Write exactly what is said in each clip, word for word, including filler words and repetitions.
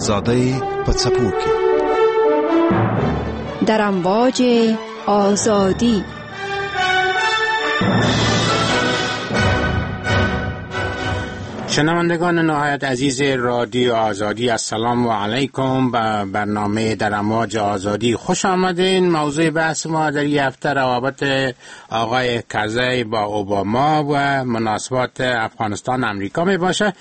آزادی په څپو کې در امواج آزادی. شنوندگان نهایت عزیز رادیو آزادی، السلام علیکم. به برنامه در امواج آزادی خوش آمدین. موضوع بحث ما در این هفته روابط آقای کرزی با اوباما و مناسبات افغانستان امریکا می باشه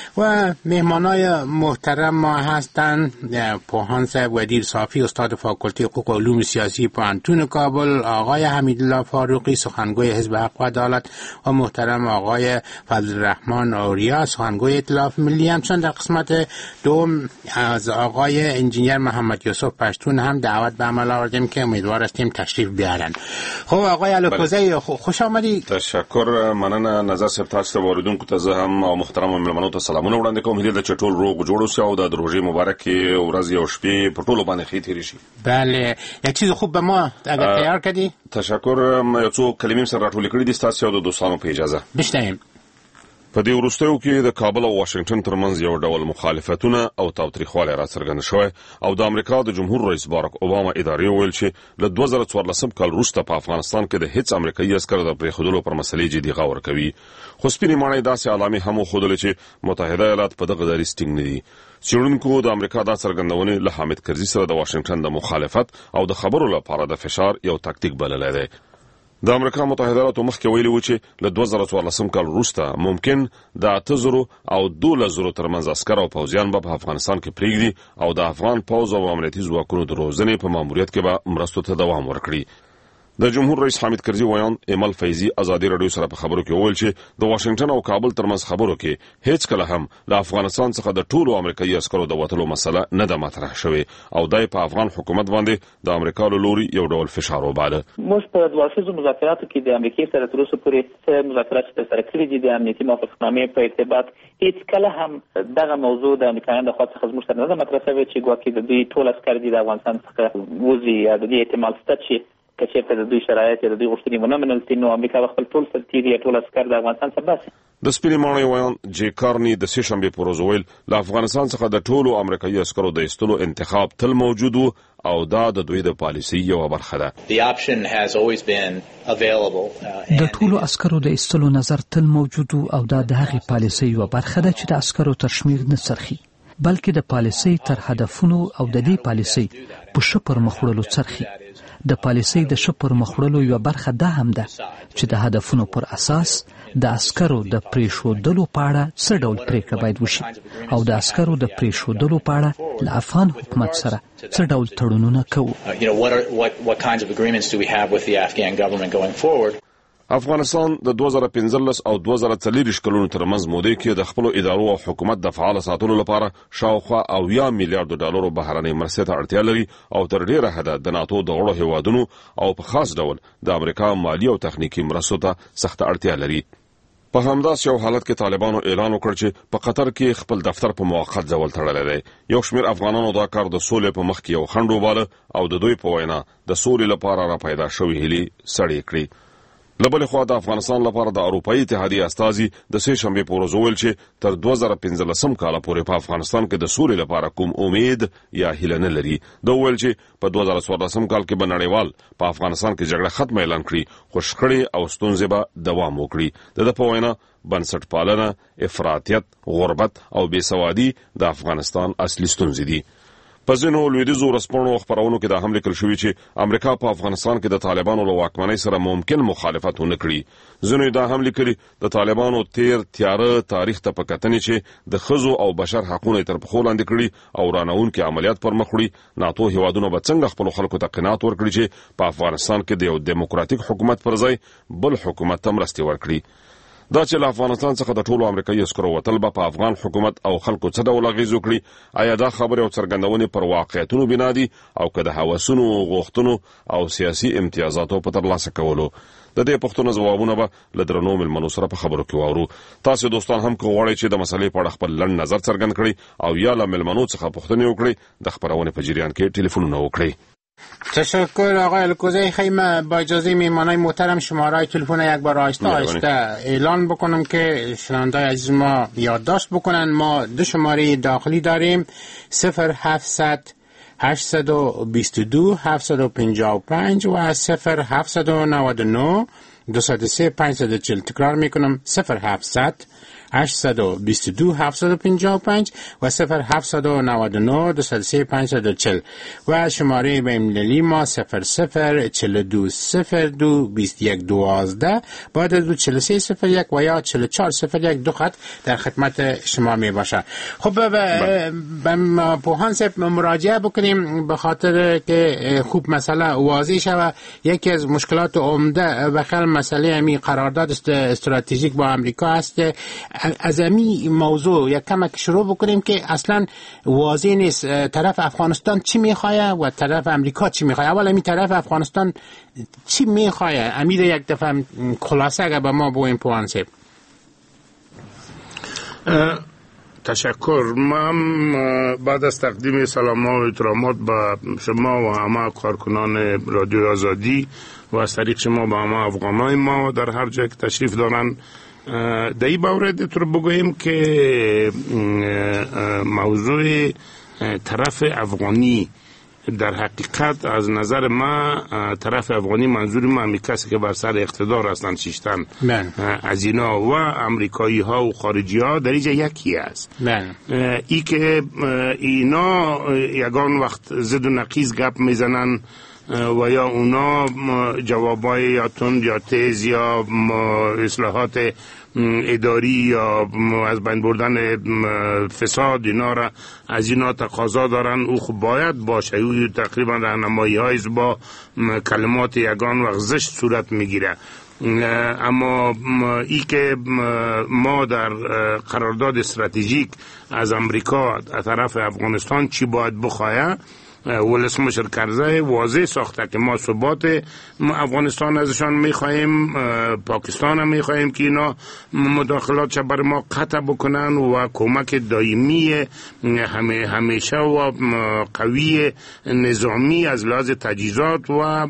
و مهمانای محترم ما هستند پوهان صاحب ودیر صافی، استاد فاکولته حقوق و علوم سیاسی پوهنتون کابل، آقای حمیدالله فاروقی، سخنگوی حزب حق و عدالت، و محترم آقای فضلالرحمن اوریا، سخنگوی ائتلاف ملی. همچنین در قسمت دوم از آقای انجینیر محمد یوسف پشتون هم دعوت به عمل آوردیم که امیدوار هستیم تشریف بیارن. خب آقای الکوزی خوش آمدی. تشکر، مننه. نظر صاحب تاسو ته اوریدونکو ته زه هم او محترم مېلمنو ته سلامونه وړاندې کوم. هیله ده چې ټول روغ جوړ اوسئ او د روژې مبارکې ورځې او شپې په ټولو باندې ښې تېرې شي. بله، یک چیز خوب به ما اگر تیار کردی. تشکر. یو څو کلمې سره راټولې کړې دي ستاسو د دوستانو په اجازه. بشنویم. په دې وروستیو کې د کابل او واشنگټن ترمنځ یو ډول مخالفتونه او تاوتریخوالی راڅرګند شوی او د امریکا د جمهور رئیس باراک اوباما ادارې وویل چې له دوه زره څوارلسم کال وروسته په افغانستان کې د هیڅ امریکایي عسکر د پرېښودلو پر مسلې جدي غور کوي. خو سپینې ماڼۍ داسې علامې هم وښودلې چې متحده ایالات په دغه دریځ ټینګ نه دي. څېړونکو د امریکا دا څرګندونې له حامد کرزي سره د واشنګټن د مخالفت او د خبرو لپاره د فشار یو تاکتیک بللی دی. د امریکا متحده ایالاتو مخکې ویلي و چې له دوه زره څوارلسم کال وروسته ممکن د اته زرو او دولس زرو ترمنځ عسکر او پوځیان به په افغانستان کې پرېږدي او د افغان پوځ او امنیتي ځواکونو د روزنې په ماموریت کې به مرستو ته دوام ورکړي. د جمهور رئیس حامد کرزي ویان ایمل فیضي ازادي رادیو سره په خبرو کې وویل چې د واشنګټن او کابل ترمنځ خبرو کې هیڅ کله هم له افغانستان څخه د ټولو امریکایي عسکرو د وتلو مسله نه ده مطرح شوې او دای په افغان حکومت باندې د امریکا له لوري یو ډول فشار وباله. موږ په دوه اړخیزو مذاکراتو کې د امریکا سره تر اوسه پورې مذاکرات ترسره کړي دي. د امنیتي موافقتنامې په ارتباط هیڅ کله هم دغه موضوع د امریکایانو لخوا څخه زموږ سره نه ده مطرح شوې چې ګواکې د دوی ټول عسکر دي د افغانستان څخه وځي یا د دې احتمال شته چې که چېرته د دوی شرایط یا د دوی غوښتنې ونه منل شي نو امریکا به خپل ټول سرتېري یا ټول عسکر د افغانستان څخه باسي. د سپینې ماڼۍ ویان جې کارني د سې شنبې په ورځ ویل له افغانستان څخه د ټولو امریکایي عسکرو د ایستلو انتخاب تل موجود و او دا د دوی د پالیسۍ یوه برخه ده. د ټولو عسکرو د ایستلو نظر تل موجود و او دا د هغې پالیسۍ یوه برخه ده چې د عسکرو تر شمیر نه څرخي بلکې د پالیسۍ تر هدفونو او د دې پالیسۍ په ښه پرمخ وړلو څرخي. د پالیسۍ د ښه پرمخ وړلو یوه برخه دا هم ده چې د هدفونو پر اساس د عسکرو د پرېښودلو په اړه څه ډول پرېکړه باید وشي او د عسکرو د پرېښودلو په اړه له افغان حکومت سره څه ډول تړونونه کوو. افغانستان د دوه زره پنځلس او دوه زره څلوېښت کلونو ترمنځ مودې کې د خپلو ادارو او حکومت د فعال ساتلو لپاره شاوخوا اویا میلیارډ ډالرو بهرنۍ مرستې ته اړتیا لري او تر ډیره حده د ناتو د غړو هیوادونو او په خاص ډول د امریکا مالی او تخنیکی مرستو ته سخته اړتیا لري. په همداسې یو حالت کې طالبانو اعلان وکړ چې په قطر کې خپل دفتر په موقت ډول تړلی دی. یو شمېر افغانانو دا کار د سولې په مخ کې یو خنډ وباله او د دوی په وینا د سولې لپاره را پیدا شوې هیلې سړې کړې. له بلې خوا د افغانستان لپاره د اروپایي اتحادیې استازي د سې شنبې په ورځ وویل چې تر دوه زره پنځلسم کاله پورې په افغانستان کې د سولې لپاره کوم امید یا هیله نه لري. ده وویل چې په دوه زره څوارلسم کال کې به نړیوال په افغانستان کې جګړه ختمه اعلان کړي خو شخړې او ستونزې به دوام وکړي. د ده په وینا بنسټپالنه، افراطیت، غربت او بېسوادي د افغانستان اصلي ستونزې دي. په ځینو لویدیځو ورځپاڼو خپرونو کې دا هم لیکل شوي چې امریکا په افغانستان کې د طالبانو له واکمنۍ سره ممکن مخالفت ونه کړي. ځینو دا هم لیکلي د طالبانو تیر تیاره تاریخ ته په کتنې چې د ښځو او بشر حقونه تر پښو لاندې کړي او رانوونکي عملیات پر مخ وړي. ناتو هیوادونو به څنګه خپلو خلکو ته قناعت ورکړي چې په افغانستان کې د یو دیموکراتیک حکومت پر ځای بل حکومت ته مرستې ورکړي. دا چې له افغانستان څخه د ټولو امریکایي عسکرو وتل به په افغان حکومت او خلکو څه ډول اغېز وکړي، آیا دا خبرې او څرګندونې پر واقعیتونو بنا دي او که د هوسونو، غوښتنو او سیاسي امتیازاتو په ترلاسه کولو؟ د دې پوښتنو ځوابونه به له درنو مېلمنو سره په خبرو کې واورو. تاسو دوستان هم که غواړئ چې د مسلې په اړه خپل لنډ نظر څرګند کړئ او یا له مېلمنو څخه پوښتنې وکړئ، د خپرونې په جریان کې ټلیفونونه وکړئ. د افغانستان د دوه زره پنځلس او دوه زره څلوېښت کلونو ترمنځ مودې کې د خپلو ادارو او حکومت د فعال ساتلو لپاره شاوخوا اویا میلیارډ ډالرو بهرنۍ مرستې ته اړتیا لري او د تشکر آقای الکوزی. خیلی با اجازه میهمانای محترم شماره تلفن یک بار آهسته آهسته اعلان بکنم که شنوندگان عزیز ما یادداشت بکنن. ما دو شماره داخلی داریم: صفر هفتصد هشتصد و بیست و دو هفتصد و پنجاه و پنج و صفر هفتصد و نود و نه دویست و سه پانصد و چهل. تکرار میکنم: صفر هفتصد هشتصد و بیست و دو هفتصد و پنجاه و پنج و صفر هفتصد و نود و نه دویست و سه پانصد و چهل و شماره بین‌المللی ما صفر صفر چهل و دو صفر دو بیست و یک دوازده بعد از دو چهل و سه صفر یک و یا چهل و چهار صفر یک دو خط در خدمت شما می باشه. خب به پوهان صاحب مراجعه بکنیم به خاطر که خوب مسئله واضح شوه. یکی از مشکلات عمده و خیلی مسئله همی قرارداد استراتژیک با امریکا است. از امی موضوع یک کمک شروع بکنیم که اصلا واضح نیست طرف افغانستان چی میخواه و طرف امریکا چی میخواه. اول امی طرف افغانستان چی میخواه؟ امیر یک دفعه خلاصه اگر به ما بویم پوان صاحب. تشکر. من بعد از تقدیم سلام و احترامات به شما و همه کارکنان رادیو آزادی و از طریق شما به همه افغانای ما در هر جای که تشریف دارن، در این باره تو بگویم که موضوع طرف افغانی در حقیقت از نظر ما طرف افغانی منظور ما همی کسی که بر سر اقتدار هستند شیشتن از اینا و امریکایی ها و خارجی ها در اینجا یکی است. ای که اینا یگان وقت زد و نقیز گپ میزنن و یا اونا جوابای یا تند یا تیز یا اصلاحات اداری یا از بین بردن فساد اینا را از اینا تقاضا دارن، او خب باید باشه. او تقریبا راهنمایی های با کلمات یگان و زشت صورت میگیره. اما ای که ما در قرارداد استراتژیک از امریکا از طرف افغانستان چی باید بخواه، ولسمشر کرزی واضح ساخته که ما ثبات افغانستان ازشان میخواهیم، پاکستان هم میخواهیم که اینا مداخلات بر ما قطع بکنن و کمک دائمی همه همیشه و قوی نظامی از لحاظ تجهیزات و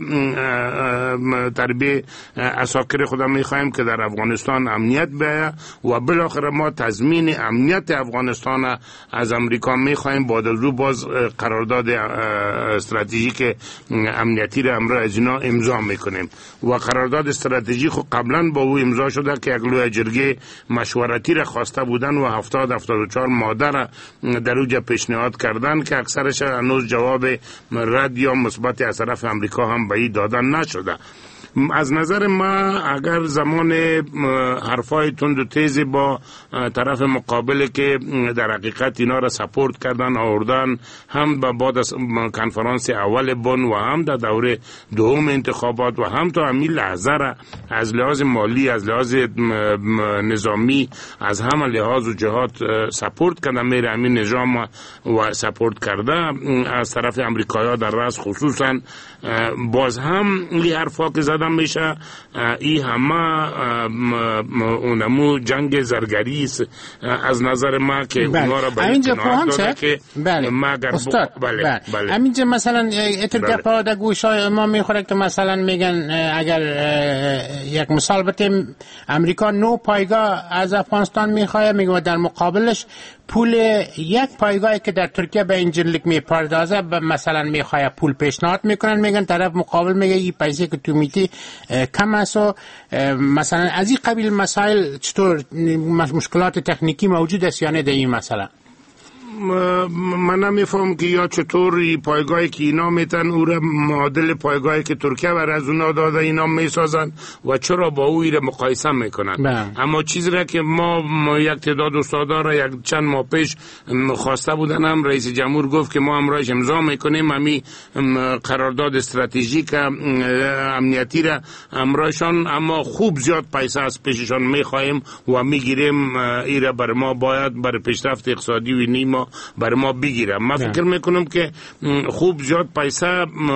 تربیه عساکر خودم میخواهیم که در افغانستان امنیت بیاید و بالاخره ما تضمین امنیت افغانستان از امریکا میخواهیم. بعد از او باز قرارداد استراتژیک امنیتی را امروز از اینا امضا میکنیم و قرارداد استراتژیک قبلا با او امضا شده که یک لوی جرگه مشورتی را خواسته بودن و هفتاد هفتاد و چهار ماده را در اوجا پیشنهاد کردن که اکثرش هنوز جواب رد یا مثبت از طرف امریکا هم به این دادن نشده. از نظر ما اگر زمان حرفای تند و تیز با طرف مقابل که در حقیقت اینا را سپورت کردن آوردن، هم با بعد از کنفرانس اول بن و هم در دوره دوم انتخابات و هم تا همین لحظه را از لحاظ مالی، از لحاظ نظامی، از همه لحاظ و جهات سپورت کردن میره همین نظام و سپورت کرده از طرف امریکایی در رأس خصوصا. باز هم این حرفا که زدن میشه این همه اونمو جنگ زرگری است از نظر ما که بله. اونا را به اینجا کنار داده که بله. استاد بله. بله. بله. همینجا مثلا اترگپا در گوشای ما میخوره که مثلا میگن اگر یک مثال بتیم امریکا نو پایگاه از افغانستان میخواه، میگه در مقابلش پول یک پایگاهی که در ترکیه به اینجنلیک میپردازه مثلا میخواه پول پیشنهاد میکنن، میگن طرف مقابل میگه این پیسه که تو میتی کم است و مثلا از این قبیل مسائل چطور مشکلات تکنیکی موجود است یا نه در این مسئله؟ من نمیفهم که یا چطور پایگاهی که اینا میتن او را معادل پایگاهی که ترکیه بر از اونا داده اینا میسازن و چرا با او را مقایسه میکنن بله. اما چیزی را که ما, ما یک تعداد استادا را یک چند ماه پیش خواسته بودن، هم رئیس جمهور گفت که ما امروز امضا میکنیم همی قرارداد استراتژیک امنیتی را امروزشان، اما خوب زیاد پیسه از پیششان میخواهیم و میگیریم. این را بر ما باید بر پیشرفت اقتصادی و نیما ما برای ما بگیره. من فکر میکنم که خوب زیاد پیسه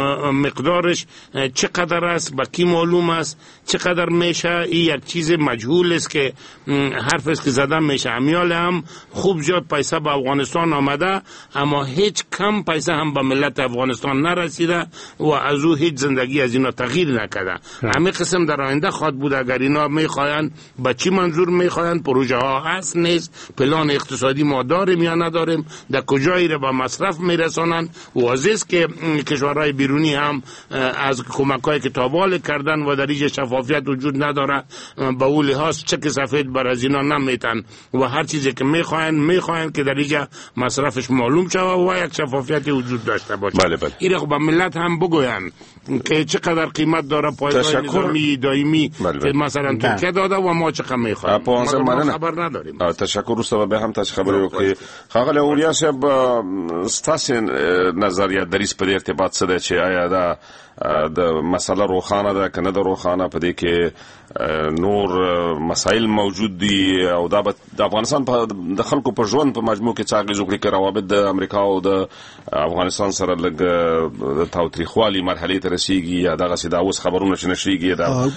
مقدارش چقدر است با کی معلوم است، چقدر میشه این یک چیز مجهول است که حرف است که زدن میشه. امیال هم خوب زیاد پیسه به افغانستان آمده اما هیچ کم پیسه هم به ملت افغانستان نرسیده و از او هیچ زندگی از اینا تغییر نکرده. همین قسم در آینده خواهد بود اگر اینا میخواین با چی منظور میخواین، پروژه ها هست نیست، پلان اقتصادی ما داریم یا نداریم، در کجایی را به مصرف میرسانن. واضح است که کشورهای بیرونی هم از کمک‌های که تابال کردن و در اینجا شفافیت وجود نداره، به اون لحاظ چک سفید بر از اینا نمیتن و هر چیزی که میخواین میخواین که در اینجا مصرفش معلوم شود و یک شفافیت وجود داشته باشه. بله بله. این رو به ملت هم بگوین که چقدر قیمت داره پایگاه نظامی دائمی که مثلا ترکیه داده و ما چقدر میخوایم. ما خبر نداریم. تشکر دوستا به هم تاسو خبرې وکړي. خاغله اوریا صاحب ستاسو نظریه دریس په ارتباط سره چې آیا دا د مسله روخانه ده کنه د روخانه په دې کې نور مسائل موجود دي او دا د افغانستان په د خلکو په ژوند په مجموع کې څنګه زوکړي کې روابط د امریکا او د افغانستان سره لګ د تاوتریخوالي مرحله ته رسیدي یا دغه سیده اوس خبرونه چې نشریږي دا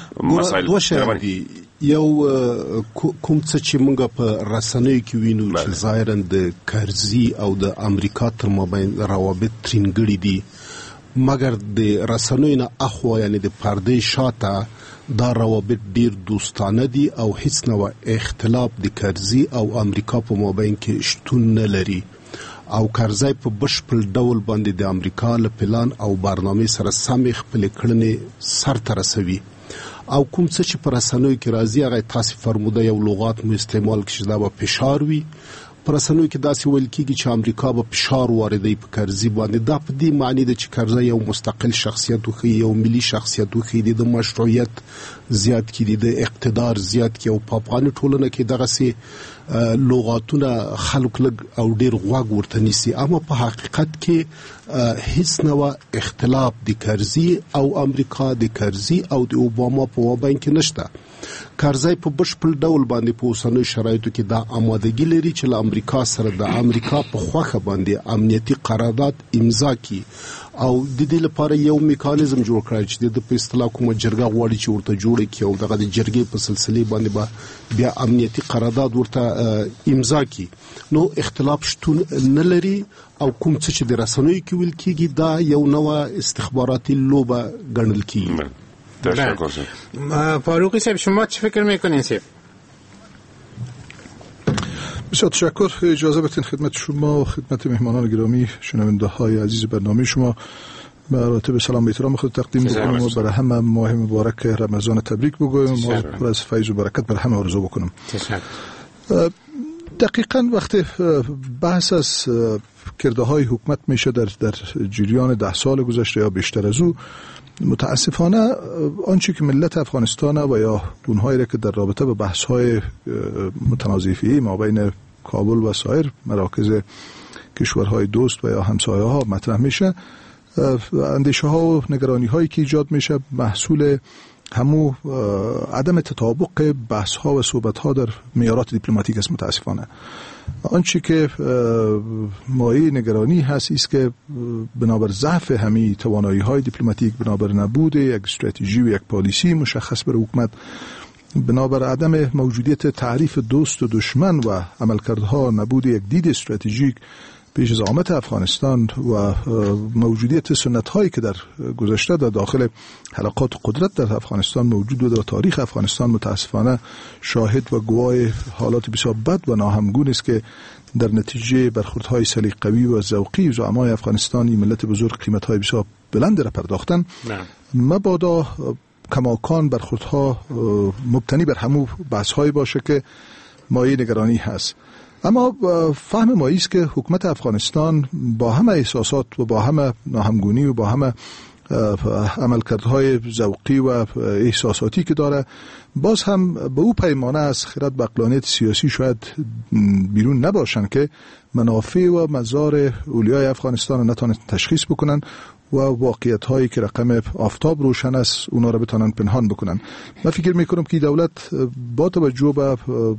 مسائل یو کوم څه چې موږ په رسنیو کې وینو چې ظاهرا د کرزي او د امریکا تر مابین روابط ترینګړي دي، مګر د رسنیو نه اخوا یعنی د پردې شاته دا روابط ډیر دوستانه دي او هیڅ نوع اختلاف د کرزي او امریکا په مابین کې شتون نه لري او کرزي په بشپړ ډول باندې د امریکا له پلان او برنامه سره سم خپل کړنې سر ته رسوي او کوم څه چې پر رسنیو کې راځي هغه تاسو فرموده یو لغات مو استعمال کړئ دا به فشار وي. پر رسنیو کې داسې ویل کېږي چې امریکا به فشار واردوي په کرزي باندې. دا په دې معنی ده چې کرزي یو مستقل شخصیت وښیي، یو ملي شخصیت وښیي، د مشروعیت زیات کړي، د اقتدار زیات کړي او په افغاني ټولنه کې دغسې لغاتونه خلک لږ او ډېر غوږ ورته نیسي. اما په حقیقت کې هیڅ نوع اختلاف د کرزي او امریکا، د کرزي او د اوباما په مابین کې نشته. کرزي په بشپړ ډول باندې په اوسنیو شرایطو کې دا آمادګي لري چې له امریکا سره د امریکا په خوښه باندې امنیتي قرارداد امضا کړي او د دې لپاره یو میکانیزم جوړ کړی چې د په اصطلاح کومه جرګه غواړي چې ورته جوړه کړي او دغه د جرګې په سلسله باندې به بیا امنیتي قرارداد ورته امضا کړي. نو اختلاف شتون نه لري او کوم څه چې د رسنیو کې ویل کېږي دا یو نوع استخباراتي لوبه ګڼل کېږي. فاروقی صاحب شما چه فکر میکنین صاحب؟ بسیار تشکر. اجازه بدین خدمت شما و خدمت مهمانان گرامی شنونده های عزیز برنامه شما مراتب سلام و احترام خود تقدیم بکنم و برای همه ماه مبارک رمضان تبریک بگویم و پر از فیض و برکت برای همه آرزو بکنم. دقیقاً وقتی بحث از کرده های حکومت میشه در در جریان ده سال گذشته یا بیشتر از او، متاسفانه آنچه که ملت افغانستان و یا اونهایی را که در رابطه به بحث‌های متنازعی ما بین کابل و سایر مراکز کشورهای دوست و یا همسایه‌ها مطرح میشه، اندیشه‌ها و نگرانی‌هایی که ایجاد میشه محصول همو عدم تطابق بحث‌ها و صحبت‌ها در معیارات دیپلماتیک است. متاسفانه آنچه که مایه نگرانی هست است که بنابر ضعف همین توانایی‌های دیپلماتیک، بنابر نبود یک استراتژی و یک پالیسی مشخص بر حکومت، بنابر عدم موجودیت تعریف دوست و دشمن و عملکردها، نبود یک دید استراتژیک پیش از آمد افغانستان و موجودیت سنت‌هایی که در گذشته در داخل حلقات قدرت در افغانستان موجود بود و تاریخ افغانستان متاسفانه شاهد و گواه حالات بسیار بد و ناهمگون است که در نتیجه برخوردهای سلیقه‌ای و ذوقی زعمای افغانستان این ملت بزرگ قیمت‌های بسیار بلند را پرداختن. مبادا کماکان برخوردها مبتنی بر همو بحث‌های باشه که مایه نگرانی هست. اما فهم ما است که حکومت افغانستان با همه احساسات و با همه ناهمگونی و با همه عملکردهای ذوقی و احساساتی که داره، باز هم به او پیمانه از خرد و عقلانیت سیاسی شاید بیرون نباشن که منافع و مزار اولیای افغانستان رو نتونه تشخیص بکنن و واقعیت هایی که رقم آفتاب روشن است اونا رو بتونن پنهان بکنن. من فکر میکنم که دولت با توجه به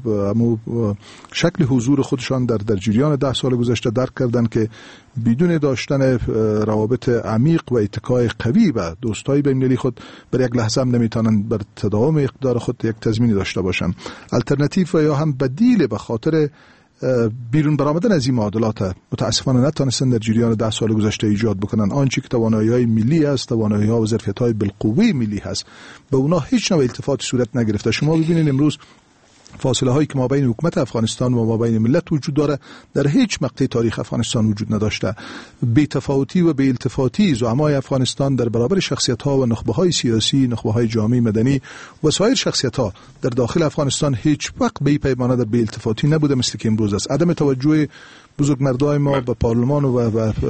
شکل حضور خودشان در در جریان ده سال گذشته درک کردن که بدون داشتن روابط عمیق و اتکای قوی و دوستای بین‌المللی خود بر یک لحظه هم نمیتونن بر تداوم اقتدار خود یک تضمینی داشته باشن. الटरनेटिव و یا هم بدیل به خاطر بیرون برآمدن از این معادلات متاسفانه نتونستن در جریان ده سال گذشته ایجاد بکنن. آنچه که توانایی‌های ملی است، توانایی‌ها و ظرفیت‌های بالقوه ملی هست، به اونا هیچ نوع التفاتی صورت نگرفته. شما ببینید امروز فاصله هایی که ما بین حکومت افغانستان و ما بین ملت وجود داره در هیچ مقطع تاریخ افغانستان وجود نداشته. بی تفاوتی و بی التفاتی زعمای افغانستان در برابر شخصیت ها و نخبه های سیاسی، نخبه های جامعه مدنی و سایر شخصیت ها در داخل افغانستان هیچ وقت به پیمانه در بی التفاتی نبوده مثل که امروز است. عدم توجه بزرگمردای ما به پارلمان و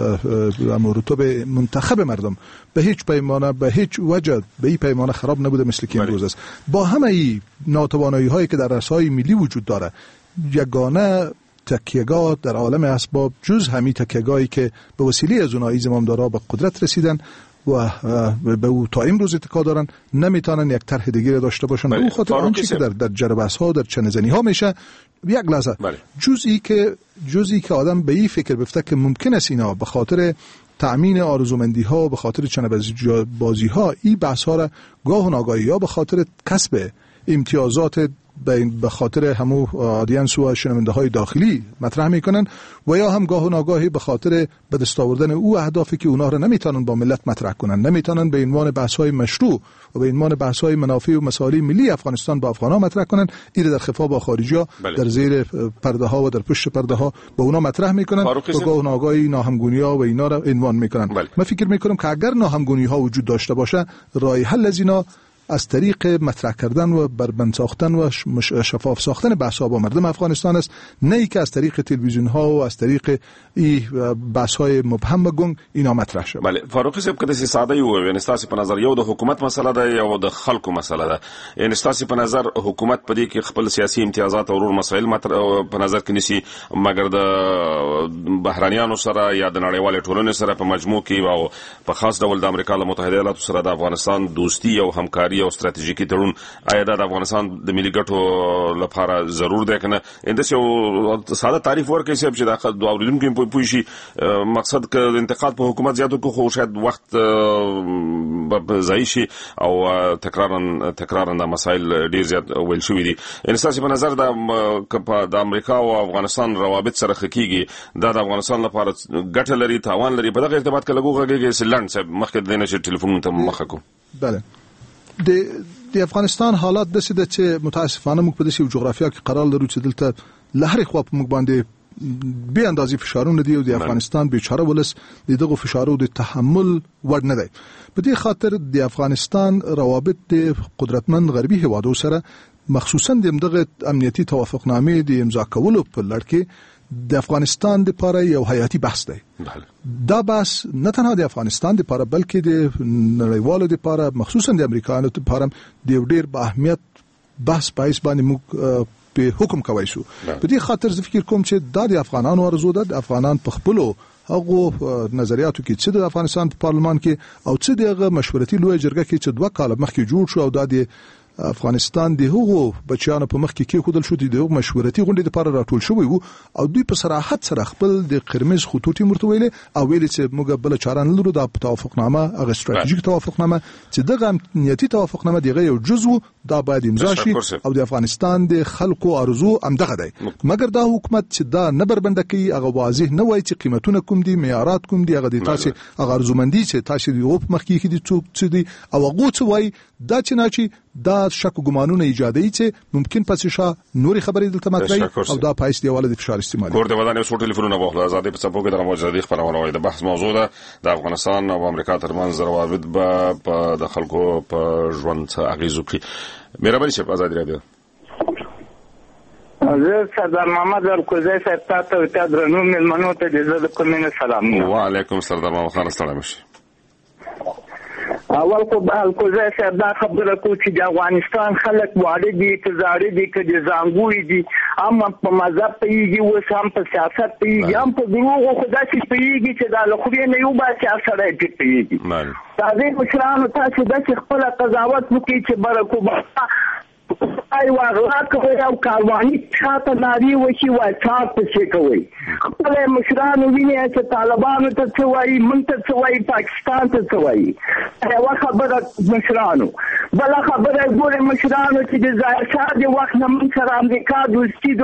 به رتب منتخب مردم به هیچ پیمانه به هیچ وجه به این پیمانه خراب نبوده مثل که امروز است. با همه این ناتوانایی هایی که در رسای ملی وجود داره، یگانه تکیه‌گاه در عالم اسباب جز همین تکیه‌گاهی که به وسیله از اونها زمامدارا به قدرت رسیدن و به او تا امروز اتکا دارن، نمیتونن یک طرح دیگه داشته باشن. به خاطر آنچه که در در جربه‌ها ها در چنه‌زنی ها میشه، یک لحظه جزئی که جزئی که آدم به این فکر بفته که ممکن است اینا به خاطر تأمین آرزومندی ها و به خاطر چنه بازی ها این بحث ها را گاه و ناگاهی یا به خاطر کسب امتیازات به خاطر همو آدینس و شنونده های داخلی مطرح میکنن و یا هم گاه و ناگاهی به خاطر به دست آوردن او اهدافی که اونا رو نمیتونن با ملت مطرح کنن، نمیتونن به عنوان بحث های مشروع و به عنوان بحث های منافع و مصالح ملی افغانستان با افغانا مطرح کنن، این در خفا با خارجیا در زیر پرده ها و در پشت پرده ها با اونا مطرح میکنن و گاه و ناگاهی ناهمگونی ها و اینا رو عنوان میکنن. بله. من فکر میکنم که اگر ناهمگونی ها وجود داشته باشه، راه حل از اینا از طریق مطرح کردن و بربند ساختن و شفاف ساختن بحث‌ها با مردم افغانستان است، نه ای که از طریق تلویزیون ها و از طریق ای بحث‌های مبهم و گنگ اینا مطرح شود. بله فاروقي صاحب کده سي ساده یو یعنی ستاسو په نظر یو د حکومت مسله ده یا د خلکو مسله ده، یعنی ستاسو په نظر حکومت په دې کې خپل سیاسي امتیازات او ورور مسایل په نظر کې نسی، مګر د بهرانيانو سره یا د نړیوال ټولنې سره په مجموع کې او په خاص ډول د امریکا له متحده ایالاتو سره د افغانستان دوستی او همکاري او ستراتیژیکي تړون آیا د افغانستان د ملي ګټو لپاره ضرور ده کنه؟ اندس یو ساده تعریف ورکړئ چې دا د اوریدونکو په پوه شي مقصد ک انتقاد په حکومت زیاتو کو خو شاید وخت ضایع شي او تکرارا تکرارا د مسایل ډیر زیات ویل شوی دي. ان تاسو په نظر د امریکا او افغانستان روابط سره خکېږي دا د افغانستان لپاره ګټه لري تاوان لري؟ په دغه ارتباط کې لګوغه کې سلند صاحب مخکې د نه ټلیفون ته مخه کو. بله د د افغانستان حالات د سده چې متاسفانه موږ په داسې جغرافیا کې قرار لرو چې دلته لهر خو په موږ باندې به اندازې فشارونه دي او د افغانستان بیچاره ولس دغه فشارو د تحمل وړ نه دی. په دې خاطر د افغانستان روابط د قدرتمند غربي هوادو سره مخصوصا د دغه امنیتي توافقنامې د امضا کولو په لړ کې د افغانستان لپاره یو حیاتي بحث دی. دا بحث نه تنها د افغانستان لپاره بلکې د نړیوالو لپاره مخصوصا د امریکایانو لپاره د ډېر با اهمیت بحث پایس باندې موږ په حکم کوي شو. په دې خاطر زه فکر کوم چې دا د افغانانو ارزو ده، د افغانان په خپلو هغه نظریاتو کې چې د افغانستان په پارلمان کې او چې دغه مشورتي لوی جرګه کې چې دوه کال مخکې جوړ شو او د افغانستان د هغو بچیانو په مخ کې کې خودل شو د هغو مشورتي غونډې لپاره راټول شوی وو او دوی په صراحت سره خپل د قرمز خطوط مرتویل او ویل چې موږ بل چاره نه لرو د توافقنامه هغه استراتیژیک توافقنامه چې دغه امنیتي توافقنامه دغه یو جزء دا باید امضا شي او د افغانستان د خلکو ارزو هم دغه دی. مګر دا حکومت چې دا نه بربند کوي، هغه واضح نه وایي چې قیمتونه کوم دي، معیارات کوم دي، هغه د تاسو هغه ارزومندي چې تاسو د یوپ مخ کې دي څه دي او هغه څه وایي دا چې نه چې دا شک و ګمانونه ایجادوي چې ممکن پس شا نوري خبرې دلته مطرح او دا پایس دیواله د فشار استعمال کور د ودانې سو ټلیفونونه بوخله آزادې په څپو کې د موجودي خبرونه وایي. د بحث موضوع ده د افغانستان او امریکا ترمنځ روابط په د خلکو په ژوند څه اغیز وکړي. مهرباني شپ آزادې رادیو. زه سردار محمد الکوزی صاحب تاسو ته درنو ملمنو ته د زړه کومې سلام. وعلیکم سردار محمد خان، ستړي مشه. اول خو الکوزی صاحب دا خبره کو چې د افغانستان خلک واړه دي که زاړه دي که د زانګوی دي هم په مذهب پوهېږي اوس هم په سیاست پوهېږي هم په دروغو خو داسې پوهېږي چې دا له خولې نه یو باسي هر سړی پرې پوهېږي. راځئ مشرانو تاسو داسې خپله قضاوت وکړئ چې برک اوباما ای واغلا کوي او کارواني شاته ناري وشي وای څاک پسې کوي. خپل مشرانو ویني چې طالبانو ته څه وایي موږ ته څه وایي پاکستان ته څه وایي. یوه خبره مشرانو. بله خبره ګورې مشرانو چې د ظاهر شاه د وخت نه موږ سره امریکا دوستي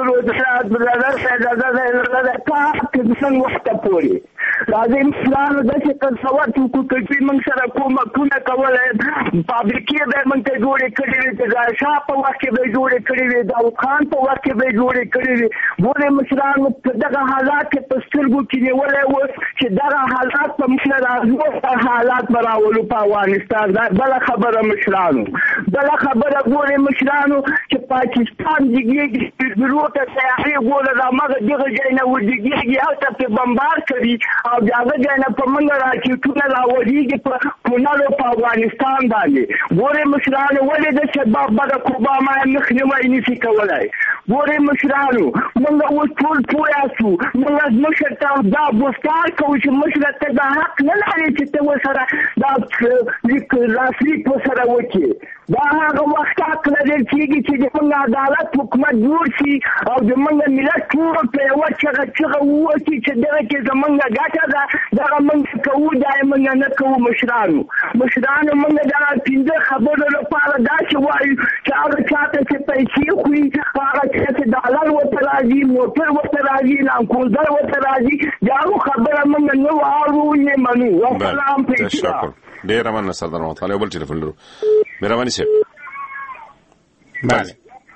درلوده کار نن وخته پورې. راځئ مشرانو داسې قضاوت وکړو که دوی موږ سره کومکونه کولی فابریکې به یې موږ ته جوړې کړې وې د ظاهر شاه په وخت کې به یې جوړې کړې وې داود خان په وخت کې به یې جوړې کړې وې. ګورې مشرانو په دغه حالات کې په سترګو کې نیولی اوس چې دغه حالات په موږ نه راځو حالات به راولو په افغانستان. دا بله خبره مشرانو. بله خبره ګورې مشرانو چې پاکستان جګېږي بیرو ته سیاحي ګوره د همغه دغه ځای نه وجګېږي هلته پرې بمبار کوي او د هغه ځای نه په موږ راکېټونه راولېږي په کونړ په افغانستان باندې. ګورې مشرانو ولې داسې برک اوباما مخنیوی نشي کولی. ګورې مشرانو موږ اوس ټول پوه شو موږ مشر ته دا بوستار کوو چې مشره ته دا حق نه لرې چې ته ورسره دا لاسلیک ورسره وکړې. دا هغه وخت حق لرل کېږي چې د موږ عدالت حکومت جوړ شي او د موږ ملت ټول په یوه چغه چغه ووکړي چې دغه کې زموږ ګټه ده دغه موږ کوو دا یې موږ نه کوو. مشرانو مشرانو موږ دغه پنځه خبرو لپاره داسې وایو چې هغه چاته چې پیسې خوري هغه چا چې ډالر ورته راځي موټر ورته راځي لانکوزر ورته راځي د هغو خبره موږ نه واورو نه منو. وسلام تشکر. ډېره مننه سردار محمد خان. یو بل ټلیفون لرو. مهرباني صاحب. بله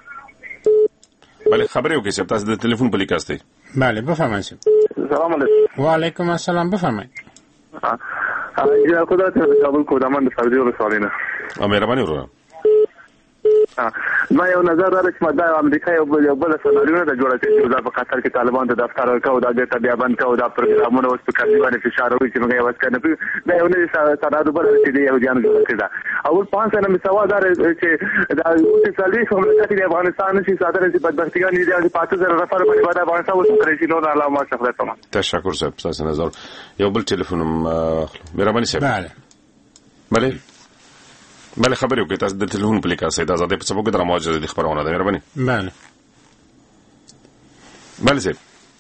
بله خبرې وکړئ صاحب تاسو د تلیفون په لیک هستئ. بله بفرمایئ صاحب. سلام علیکم. وعلیکم السلام بفرمایئ. انجینر قدرت د کابل کودمان د سعودي ولسوالۍ نه. مهرباني وروره. ما یو نظر لرم چې ما د امریکا یو بل یو بل سناریو نه جوړه کړې چې دا په قطر کې طالبان ته دفتر ورکاو دا د بیا بند کاو دا پروګرامونه اوس په کړي باندې فشار وي چې موږ یو څه نه دا یو نه سره بل چې دی یو ځان جوړ کړی دا اول پانځه سنه می سوادار چې دا اوس سالي کومه د افغانستان شي ساده چې بدبختیان دي چې پاتې سره رفر په بعد افغانستان وڅ کړی چې نو الله ما شکر تمام. تشکر صاحب تاسو نظر. یو بل ټلیفون مهرباني صاحب. بله بله بله خبرې وکړئ تاسو د تلیفون په لیک هستئ د ازادۍ په څپو کې د رمواج د خبرونه ده. مهرباني. بله بله صاحب.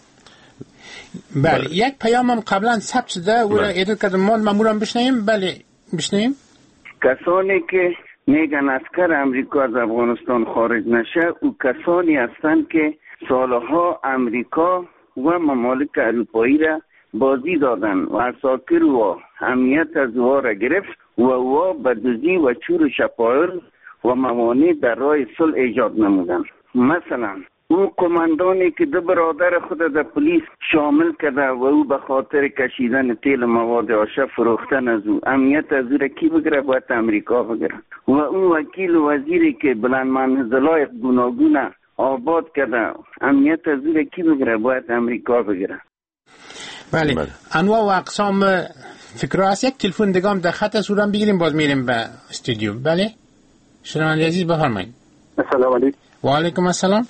بله یک پیامم قبلا ثبت شده و را ایداد کردم ما مامورم بشنیم. بله بشنیم. کسانی که میگن اسکر امریکا از افغانستان خارج نشه او کسانی هستند که سالها امریکا و ممالک اروپایی را بازی دادن و اساکر و امنیت از او را گرفت و او به دزدی و چور و شپایر و موانع در راه صلح ایجاد نمودند. مثلا او کماندانی که دو برادر خود در پلیس شامل کرده و او به خاطر کشیدن تیل مواد آشا فروختن از او امنیت از او را کی بگیره؟ باید امریکا بگیره. و اون وکیل و وزیری که بلند منزلای گوناگون آباد کرده امنیت از او را کی بگیره؟ باید امریکا بگیره. بله انواع و اقسام فکر است. یک تلفن دگام در خط سورم بگیریم باز میریم به استودیو. بله شنونده عزیز بفرمایید. السلام علیکم. و علیکم السلام.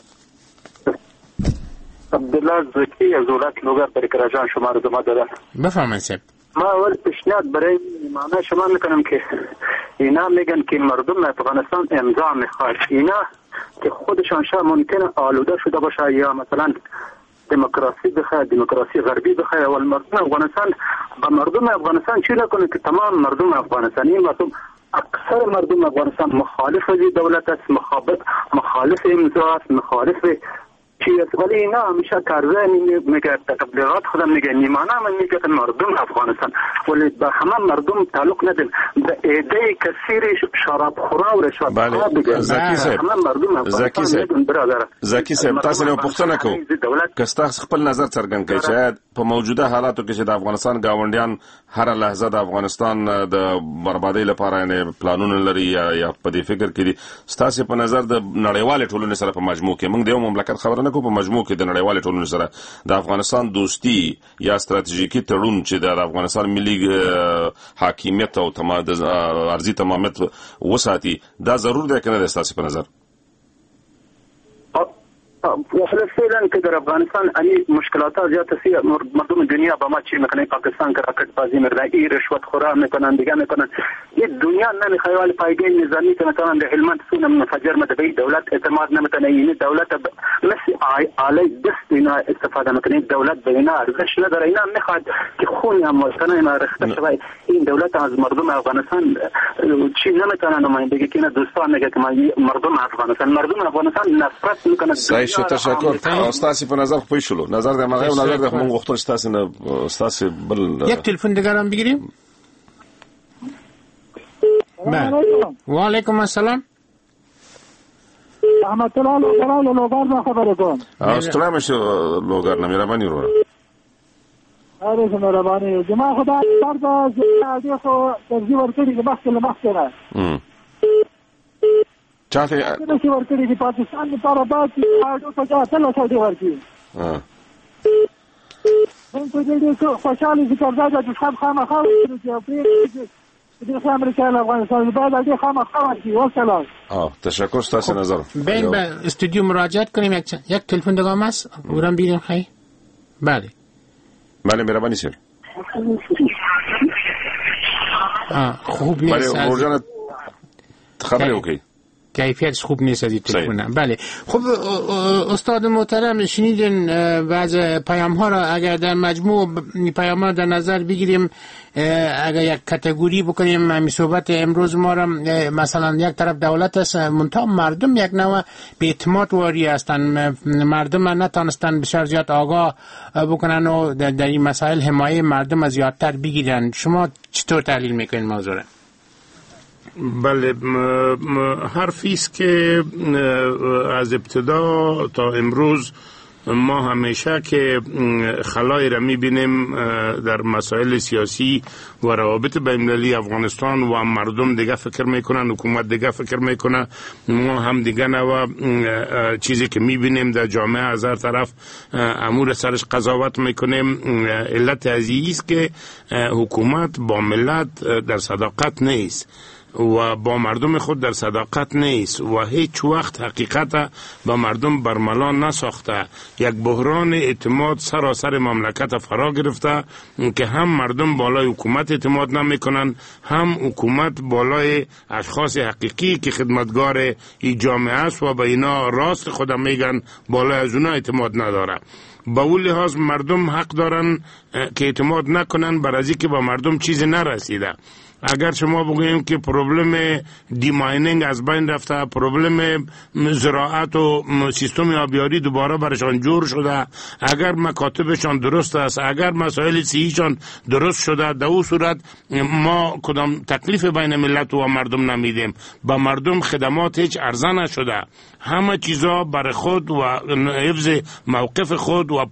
عبدالله زکی از ولایت لوگر برای کراجان شما رو دما دارم. بفرمایید صاحب. ما اول پیشنهاد برای معنی شما میکنم که اینا میگن که مردم افغانستان امضا میخواد. اینا که خودشان شاید ممکنه آلوده شده باشه یا مثلا دموکراسی بخواه دموکراسی غربی بخواه اول مردم افغانستان با مردم افغانستان چی نکنه که تمام مردم افغانستانی مردم اکثر مردم افغانستان مخالف دولت است مخالف مخالف امضا است مخالف چیز ولی اینا همیشه کارزه میگه تبلیغات خودم میگه نیمانه من میگه مردم افغانستان ولی به همه مردم تعلق ندن به ایده کثیر شراب خورا و رشوت خورا بگه زکی صاحب همه مردم افغانستان زکی صاحب زکی صاحب تاسو نه پوښتنه کوو که تاسو خپل نظر څرګند کړئ چې په موجوده حالاتو کې چې د افغانستان گاونډیان هر لحظه د افغانستان د بربادۍ لپاره نه پلانونه لري یا په دې فکر کې دي تاسو په نظر د نړیوال ټولنې سره په مجموع کې موږ د یو مملکت خبره نه کو په مجموع کې د نړیوال ټولنې سره د افغانستان دوستی یا ستراتیژیکي تړون چې د افغانستان ملي حاکمیت او تمام ارضي تمامیت وساتي دا ضرور دی کنه د تاسو په نظر؟ فعلا که در افغانستان این مشکلات ها زیاد است، مردم دنیا با ما چی میکنن، پاکستان که راکت بازی میکنن، این رشوت خورا میکنن، دیگه میکنن. این دنیا نمیخواد ولی پایگاه نظامی که مثلا در هلمند سون منفجر مده دولت اعتماد نمیکنه، این دولت مثل آله دست اینا استفاده میکنه، دولت به اینا ارزش نداره، اینا میخواد که خون هم وطن اینا رخته شود. این دولت از مردم افغانستان چی نمیتونه نمایندگی کنه. دوستان میگه که مردم افغانستان مردم افغانستان نفرت میکنه. شو تشکر. استاد په نظر خو شلو نظر د مغه او نظر د موږ غوښتل تاسو نه تاسو بل یک تلفن دیگر هم بگیریم. و علیکم السلام. رحمت الله لوگر لوگر خبر کن. استرام شو لوگر نه مهرباني ورو. اره مهرباني جما خدا درد از خو ترجیح ورکړي د مخکې له مخکې را. چاته د څه ورکړي د پاکستان لپاره باندې اډو څه ځا تل څه دی ورکړي. ها. نن په دې کې خوشاله ذکر راځي چې خام خام خام چې د امریکا له افغانستان بعد د خام خام چې وصله. اه تشکر تاسو نظر. بین به استودیو مراجعت کنیم یک یک تلفن دیگه است ورم بیریم خی. بله. بله مهربانی سر. آه خوب نیست. بله روزانه خبری اوکی. کیفیتش خوب نیست از این تلفن. بله. خب استاد محترم شنیدین بعض پیام ها را اگر در مجموع پیام ها در نظر بگیریم اگر یک کاتگوری بکنیم همین صحبت امروز ما را مثلا یک طرف دولت است منتها مردم یک نوع به اعتماد واری هستند مردم نتانستند بسیار زیاد آگاه بکنن و در این مسائل حمایه مردم از زیادتر بگیرن. شما چطور تحلیل میکنین موضوع را؟ بله حرفی است که از ابتدا تا امروز ما همیشه که خلای را میبینیم در مسائل سیاسی و روابط بین‌المللی افغانستان و مردم دیگه فکر میکنن، حکومت دیگه فکر میکنه، ما هم دیگه نوا چیزی که میبینیم در جامعه از هر طرف امور سرش قضاوت میکنیم. علت ازی است که حکومت با ملت در صداقت نیست و با مردم خود در صداقت نیست و هیچ وقت حقیقت با مردم برملا نساخته. یک بحران اعتماد سراسر مملکت فرا گرفته که هم مردم بالای حکومت اعتماد نمیکنن، هم حکومت بالای اشخاص حقیقی که خدمتگار این جامعه است و به اینا راست خودم میگن بالای از اونا اعتماد نداره. با اون لحاظ مردم حق دارن که اعتماد نکنن بر از اینکه با مردم چیزی نرسیده. اگر شما بگوییم که پروبلم دیماینینگ از بین رفته، پروبلم زراعت و سیستم آبیاری دوباره برشان جور شده، اگر مکاتبشان درست است، اگر مسائل صحیحشان درست شده، در اون صورت ما کدام تکلیف بین ملت و مردم نمیدیم. با مردم خدمات هیچ عرضه نشده، همه چیزا برای خود و حفظ موقف خود و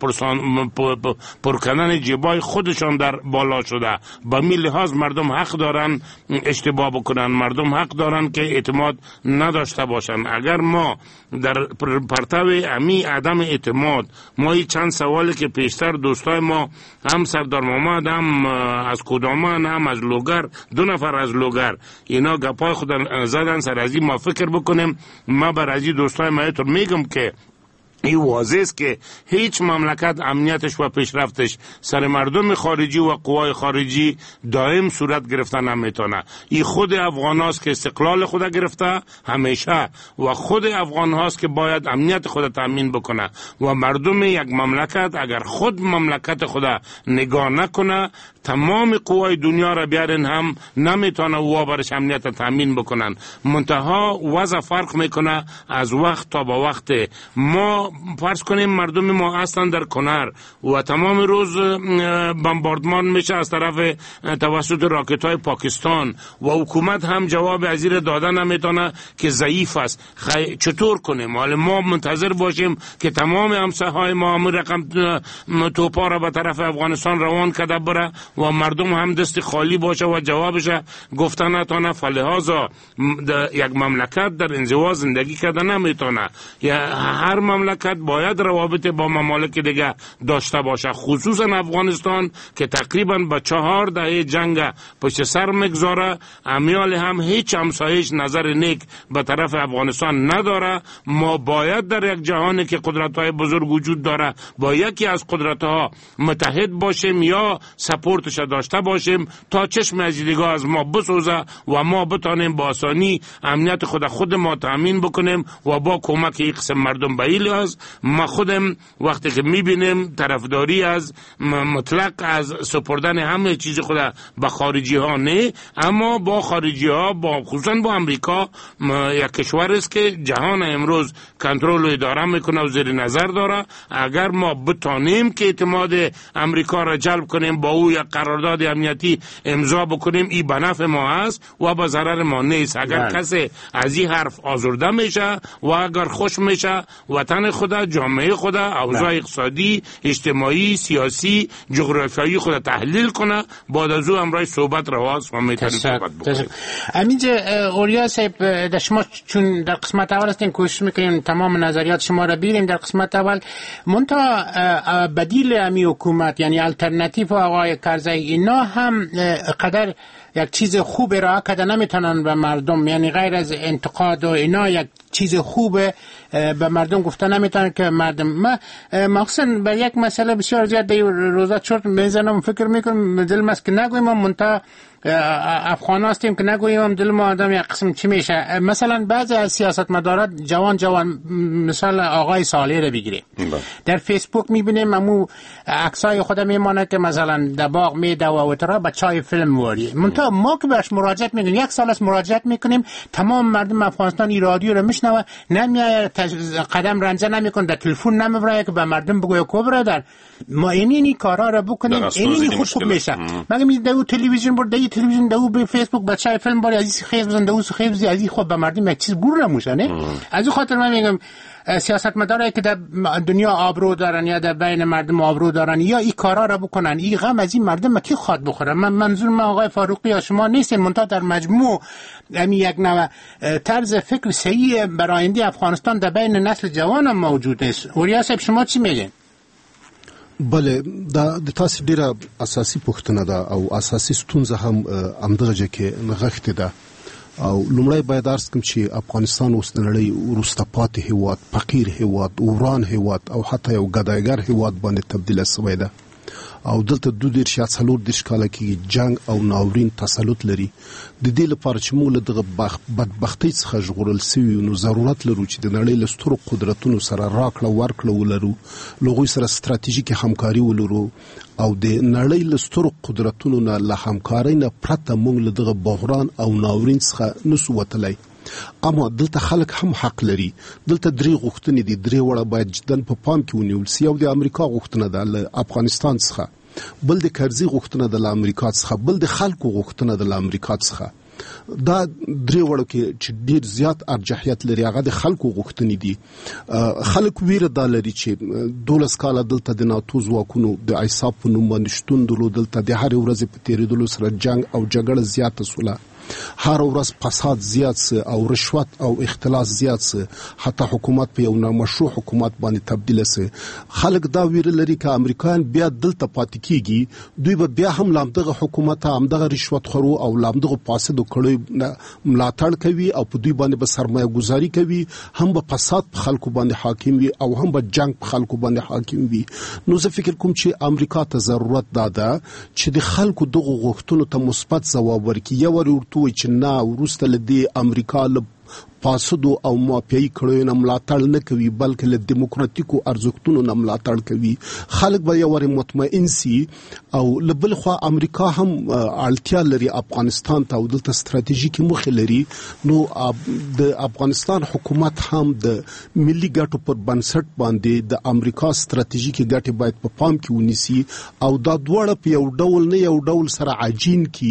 پرکنن جیبای خودشان در بالا شده. با می لحاظ مردم حق دارن اشتباه بکنن، مردم حق دارن که اعتماد نداشته باشن. اگر ما در پرتو امی عدم اعتماد ما این چند سوالی که پیشتر دوستای ما هم سردار محمد هم از کدامان هم از لوگر دو نفر از لوگر اینا گپای خود زدن سر از این ما فکر بکنیم. ما بر از این دوستای ما اینطور میگم که این واضح است که هیچ مملکت امنیتش و پیشرفتش سر مردم خارجی و قوای خارجی دائم صورت گرفتن نمیتونه. این خود افغان هاست که استقلال خود گرفته همیشه و خود افغان هاست که باید امنیت خود تامین بکنه و مردم یک مملکت اگر خود مملکت خود نگاه نکنه تمام قوای دنیا را بیارن هم نمیتونه و برش امنیت تامین بکنن. منتها وضع فرق میکنه از وقت تا با وقت. ما فرض کنیم مردم ما هستن در کنر و تمام روز بمباردمان میشه از طرف توسط راکت های پاکستان و حکومت هم جواب از این دادن نمیتونه که ضعیف است. خی... چطور کنیم؟ حالا ما منتظر باشیم که تمام همسایه های ما هم رقم توپا را به طرف افغانستان روان کرده بره و مردم هم دست خالی باشه و جوابش گفتن نتونه؟ فلحاظا یک مملکت در انزوا زندگی کرده نمیتونه. یا هر مملکت مملکت باید روابط با ممالک دیگه داشته باشه، خصوصا افغانستان که تقریبا با چهار دهه جنگ پشت سر میگذاره. امیال هم هیچ همسایش نظر نیک به طرف افغانستان نداره. ما باید در یک جهانی که قدرت‌های بزرگ وجود داره با یکی از قدرت‌ها متحد باشیم یا سپورتش داشته باشیم تا چشم از دیگه از ما بسوزه و ما بتانیم با آسانی امنیت خود خود ما تامین بکنیم و با کمک یک قسم مردم به این لحاظ ما خودم وقتی که میبینیم طرفداری از مطلق از سپردن همه چیز خود به خارجی ها نه، اما با خارجی ها با خصوصا با امریکا یک کشور است که جهان امروز کنترل و اداره میکنه و زیر نظر داره. اگر ما بتانیم که اعتماد امریکا را جلب کنیم با او یک قرارداد امنیتی امضا بکنیم، این به نفع ما است و به ضرر ما نیست. اگر بله. کسی از این حرف آزرده میشه و اگر خوش میشه وطن خود، جامعه خود، اوضاع اقتصادی، اجتماعی، سیاسی، جغرافیایی خود تحلیل کنه، بعد از او امرای صحبت رواز و میتونیم صحبت بکنیم. امینجا اوریا صاحب، در شما چون در قسمت اول هستین کوشش میکنیم تمام نظریات شما را بیریم در قسمت اول، منتها بدیل امی حکومت یعنی الटरनेटिव آقای کرزی اینا هم قدر یک چیز خوب ارائه کرده نمیتونن به مردم، یعنی غیر از انتقاد و اینا یک چیز خوب به مردم گفته نمیتونن که مردم ما مخصوصا به یک مسئله بسیار زیاد در روزا چرت میزنم فکر میکنم دل ماست که نگویم منتها افغان هستیم که نگویم دل ما آدم یک قسم چی میشه. مثلا بعضی از سیاستمداران جوان جوان مثال آقای صالح رو بگیریم در فیسبوک میبینیم امو عکسای خود میمانه که مثلا در باغ میده و اترا با چای فیلم واری، منتها ما که بهش مراجعت میکنیم یک سال است مراجعت میکنیم تمام مردم افغانستان این رادیو رو میشنوه، نمیاد قدم رنجه نمیکنه، در تلفن نمیبره که به مردم بگوی کو برادر ما این این کارا رو بکنیم این خوب خوب میشه. مگه می دو تلویزیون بر دو تلویزیون دو به فیسبوک بچای فیلم بر عزیز خیز بزن دو خیز عزیز خود به مردم یک چیز گور نموشه نه. از این خاطر من میگم سیاستمدارایی که در دنیا آبرو دارن یا در بین مردم آبرو دارن یا این کارا را بکنن، این غم از این مردم کی خواد بخوره. من منظور من آقای فاروقی یا شما نیستین، منتها در مجموع امی یک نوع طرز فکر صحیح برای آینده افغانستان در بین نسل جوان هم موجود است. اوریا صاحب شما چی میگین؟ بله دا د تاسو ډیره اساسي پوښتنه ده او اساسي ستونزه هم همدغه کې نغښتې ده او لومړی باید عرض کوم چې افغانستان اوس د نړۍ وروسته پاتې هیواد، فقیر هیواد، وران هیواد او حتی یو ګدایګر هیواد باندې تبدیله شوی ده او دلته دو دېرش یا څلور دېرش کاله کې جنگ او ناورین تسلط لري. د دې لپاره چې موږ له دغه بدبختۍ څخه ژغورل سوي نو ضرورت لرو چې د نړۍ له سترو قدرتونو سره راکړه ورکړه ولرو، له هغوی سره ستراتیژیکې همکاري ولرو او د نړۍ له سترو قدرتونو نه له همکارۍ نه پرته موږ له دغه بحران او ناورین څخه نسو وتلی. اما دلته خلک هم حق لري. دلته درې غوښتنې دي، درې وړه باید جداً په پام کې ونیول سي. یو د امریکا غوښتنه ده له افغانستان څخه، بل د کرزي غوښتنه ده له امریکا څخه، بل د خلکو غوښتنه ده له امریکا څخه. دا درې وړو کې چې ډیر زیات ارجحیت لري هغه د خلکو غوښتنې دي. خلک ویره دا لري چې دولس کاله دلته د ناتو ځواکونو د ایساف په نوم باندې شتون درلود، دلته د هرې ورځې په تېرېدلو سره جنگ او جګړه زیاته سوله، هر ورځ فساد زیات سه او رشوت او اختلاس زیات سه، حتی حکومت په یو نامشروع حکومت باندې تبدیل سه. خلک دا ویره لري که امریکایان بیا دلته پاتې کیږي دوی به بیا هم لامدغه حکومت همدغه رشوت خورو او لامدغه فاسدو کړي ملاتړ کوي او په دوی باندې به سرمایه گذاري کوي، هم به فساد په خلکو باندې حاکم وي او هم به جنگ په خلکو باندې حاکم وي. نو زه فکر کوم چې امریکا ته ضرورت ده چې د خلکو دغه غوښتنو ته مثبت ځواب ورکړي. یو ورته وي چې نه وروسته له دې امریکا له فاسدو او مافیایي کړیو نه ملاتړ نه کوي بلکې له دیموکراتیکو ارزښتونو نه ملاتړ کوي. خلک به یو مطمئن سي او له بل خوا امریکا هم اړتیا لري افغانستان ته او دلته ستراتیژیکي موخې لري. نو د افغانستان حکومت هم د ملي ګټو پر بنسټ باندې د امریکا ستراتیژیکي ګټې باید په پام کې ونیسي او دا دواړه په یو ډول نه یو ډول سره عجین کی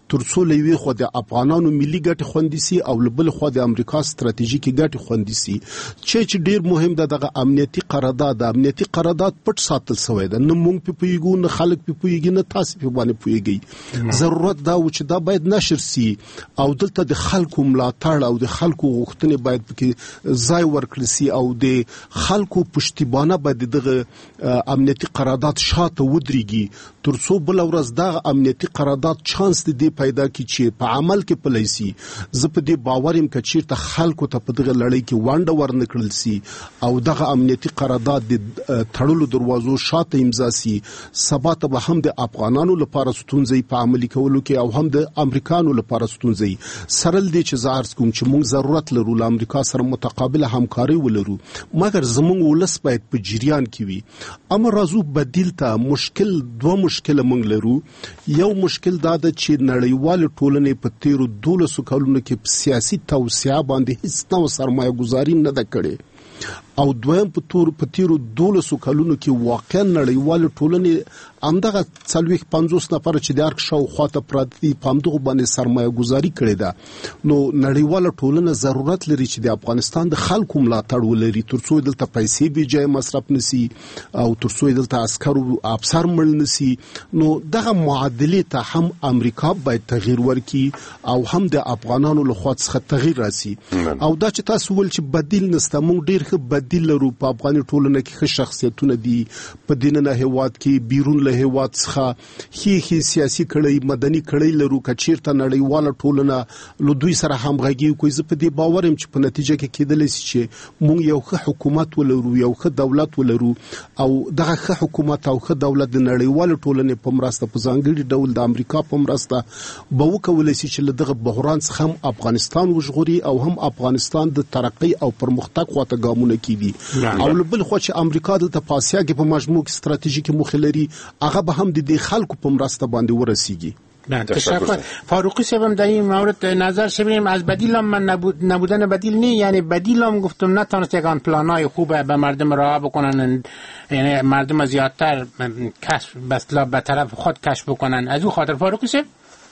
ترڅو لوي خو د افغانانو ملي ګټې خوندي سي او بل خو د امریکا ستراتیژیکي ګټې خوندي سي چې چې ډیر مهم ده دغه امنیتي قرارداد د امنیتي قرارداد پټ ساتل شوی ده، نه مونږ په پویګو نه خلک په پویګي نه تاسو په باندې پویګي. ضرورت دا و چې دا باید نشر سي او دلته د خلکو ملاتړ او د خلکو غوښتنې باید پکې ځای ورکړل سي او د خلکو پشتیبانه باید دغه امنیتي قرارداد شاته ودرېږي ترڅو بل ورځ دغه امنیتي قرارداد چانس دی پیدا کی چې په عمل کې پلیسي. زه په دې باور یم چې چیرته خلکو ته په دغه لړۍ کې وانډه ورنکړل سي او دغه امنیتي قرارداد د تړلو دروازو شاته امضا سي، سبا ته به هم د افغانانو لپاره ستونزې په عملي کولو کې او هم د امریکانو لپاره ستونزې سرل دي چې زه عرض کوم چې موږ ضرورت لرو له امریکا سره متقابله همکاري ولرو، مګر زموږ ولس باید په جریان کې وي. اما راځو بدیل ته. مشکل دوه مشکل موږ لرو. یو مشکل دا ده چې نړیوال ټولنې په تیرو دولسو کلونو کې په سیاسي توسعه باندې هیڅ نوع سرمایه گذاري نه ده کړې او دویم په تور په تیرو دولسو کلونو کې واقعا نړیوال ټولنې همدغه څلوېښت پنځوس نفر چې د ارګ شاوخوا ته پراته دي په همدغو باندې سرمایه ګذاري کړې ده. نو نړیواله ټولنه ضرورت لري چې د افغانستان د خلکو ملاتړ ولري ترڅو دلته پیسې بې ځایه مصرف نسي او ترڅو دلته عسکر او افسر مړ نسي. نو دغه معادلې ته هم امریکا باید تغییر ورکړي او هم د افغانانو لخوا څخه تغییر راسي. او دا چې تاسو ول چې بدیل نسته، موږ ډېر ښه بدیل لرو. په افغاني ټولنه کې ښه شخصیتونه دي، په دیننه هیواد کې بیرون له هیواد څخه هي هي سیاسي کړي مدني کړي لرو. کچیرته نړیواله ټولنه له دوی سره همغږي کوي. زه په دې باور یم چې په نتیجه کې کېدلی شي چې موږ یو ښه حکومت ولرو، یو ښه دولت ولرو او دغه ښه حکومت او ښه دولت د نړیواله ټولنې په مرسته په ځانګړي ډول د امریکا په مرسته به وکولی شي چې له دغه بحران څخه هم افغانستان وژغوري او هم افغانستان د ترقۍ او پرمختګ خواته ګامونه کیږي. او له بل خوا چې امریکا دلته په اسیا کې په مجموع کې ستراتیژیکي موخې لري، هغه به هم د دې خلکو په مرسته باندې ورسیږي. تشکر. فاروقی صاحبم در این مورد نظر شبیم از بدیل هم من نبود نبودن بدیل نه، یعنی بدیل هم گفتم نتونست یکان پلانای خوبه به مردم راه بکنن، یعنی مردم زیادتر کشف بسلا به طرف خود کشف بکنن. از او خاطر فاروقی صاحب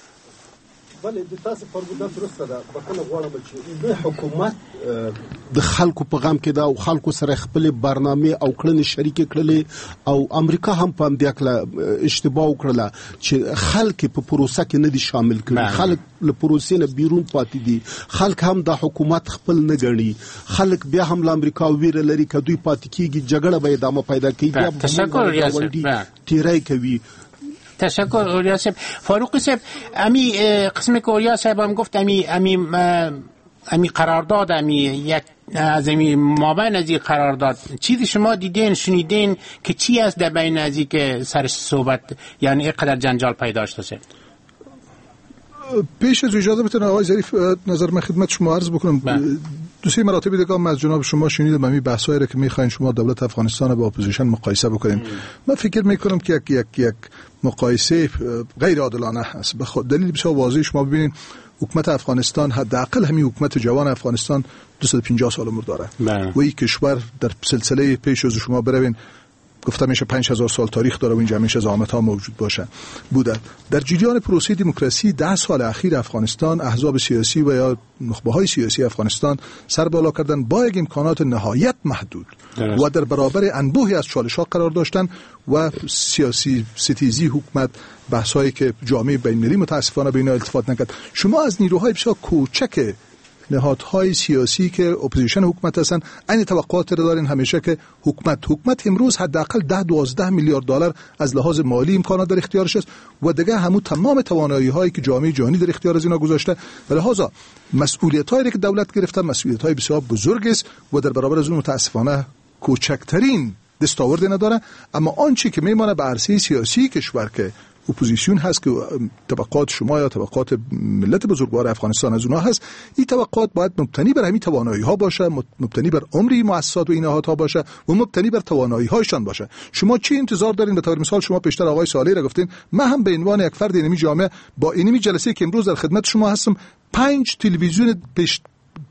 بله د تاسو فرموده درسته ده. بخښنه غواړم چې د حکومت د خلکو په غم کې ده او خلکو سره خپل برنامه او کړنې شریک کړلې او امریکا هم په همدې کله اشتباه وکړله چې خلک په پروسه کې نه دي شامل کړي. خلک له پروسې نه بیرون پاتې دي. خلک هم د حکومت خپل نه ګڼي. خلک بیا هم له امریکا ویره لري که دوی پاتې کېږي جګړه به ادامه پیدا کوي. تشکر ریاست. تیرای کوي. تشکر اوریا صاحب. فاروقی صاحب امی قسمی که اوریا صاحب هم گفت امی امی امی قرارداد امی یک از امی مابین از این قرارداد چیزی شما دیدین شنیدین که چی است در بین از این که سرش صحبت یعنی اینقدر جنجال پیدا شده؟ پیش از اجازه بتونم آقای ظریف نظر من خدمت شما عرض بکنم. دو سه مراتب دیگه از جناب شما شنیدم همین بحثایی را که میخواین شما دولت افغانستان با اپوزیشن مقایسه بکنین. من فکر میکنم که یک یک یک مقایسه غیر عادلانه است. به خود دلیل بسیار واضح شما ببینید حکومت افغانستان حداقل همین حکومت جوان افغانستان دویست و پنجاه سال عمر داره و این کشور در سلسله پیش از شما بروین گفتم میشه پنج هزار سال تاریخ داره و اینجا همیشه زعامت‌ها موجود باشن بودن. در جریان پروسه دموکراسی ده سال اخیر افغانستان احزاب سیاسی و یا نخبه‌های سیاسی افغانستان سر بالا کردن با یک امکانات نهایت محدود درست. و در برابر انبوهی از چالش‌ها قرار داشتن و سیاسی ستیزی حکومت بحثایی که جامعه بین‌المللی متاسفانه به اینا التفات نکرد. شما از نیروهای بسیار کوچک نهادهای سیاسی که اپوزیشن حکومت هستن این توقعات را دارین همیشه که حکومت حکومت امروز حداقل ده دوازده میلیارد دلار از لحاظ مالی امکانات در اختیارش است و دیگه همون تمام توانایی هایی که جامعه جهانی در اختیار از اینا گذاشته و لحاظا مسئولیت هایی که دولت گرفته مسئولیت های بسیار بزرگ است و در برابر از اون متاسفانه کوچکترین دستاورد نداره. اما آنچه که میمانه به عرصه سیاسی کشور که اپوزیسیون هست که طبقات شما یا طبقات ملت بزرگوار افغانستان از اونها هست، این طبقات باید مبتنی بر همین توانایی ها باشه، مبتنی بر عمری مؤسسات و این نهادها باشه و مبتنی بر توانایی هایشان باشه. شما چی انتظار دارین؟ به طور مثال شما پیشتر آقای صالحی را گفتین من هم به عنوان یک فرد اینمی جامعه با اینمی جلسه که امروز در خدمت شما هستم پنج تلویزیون پیش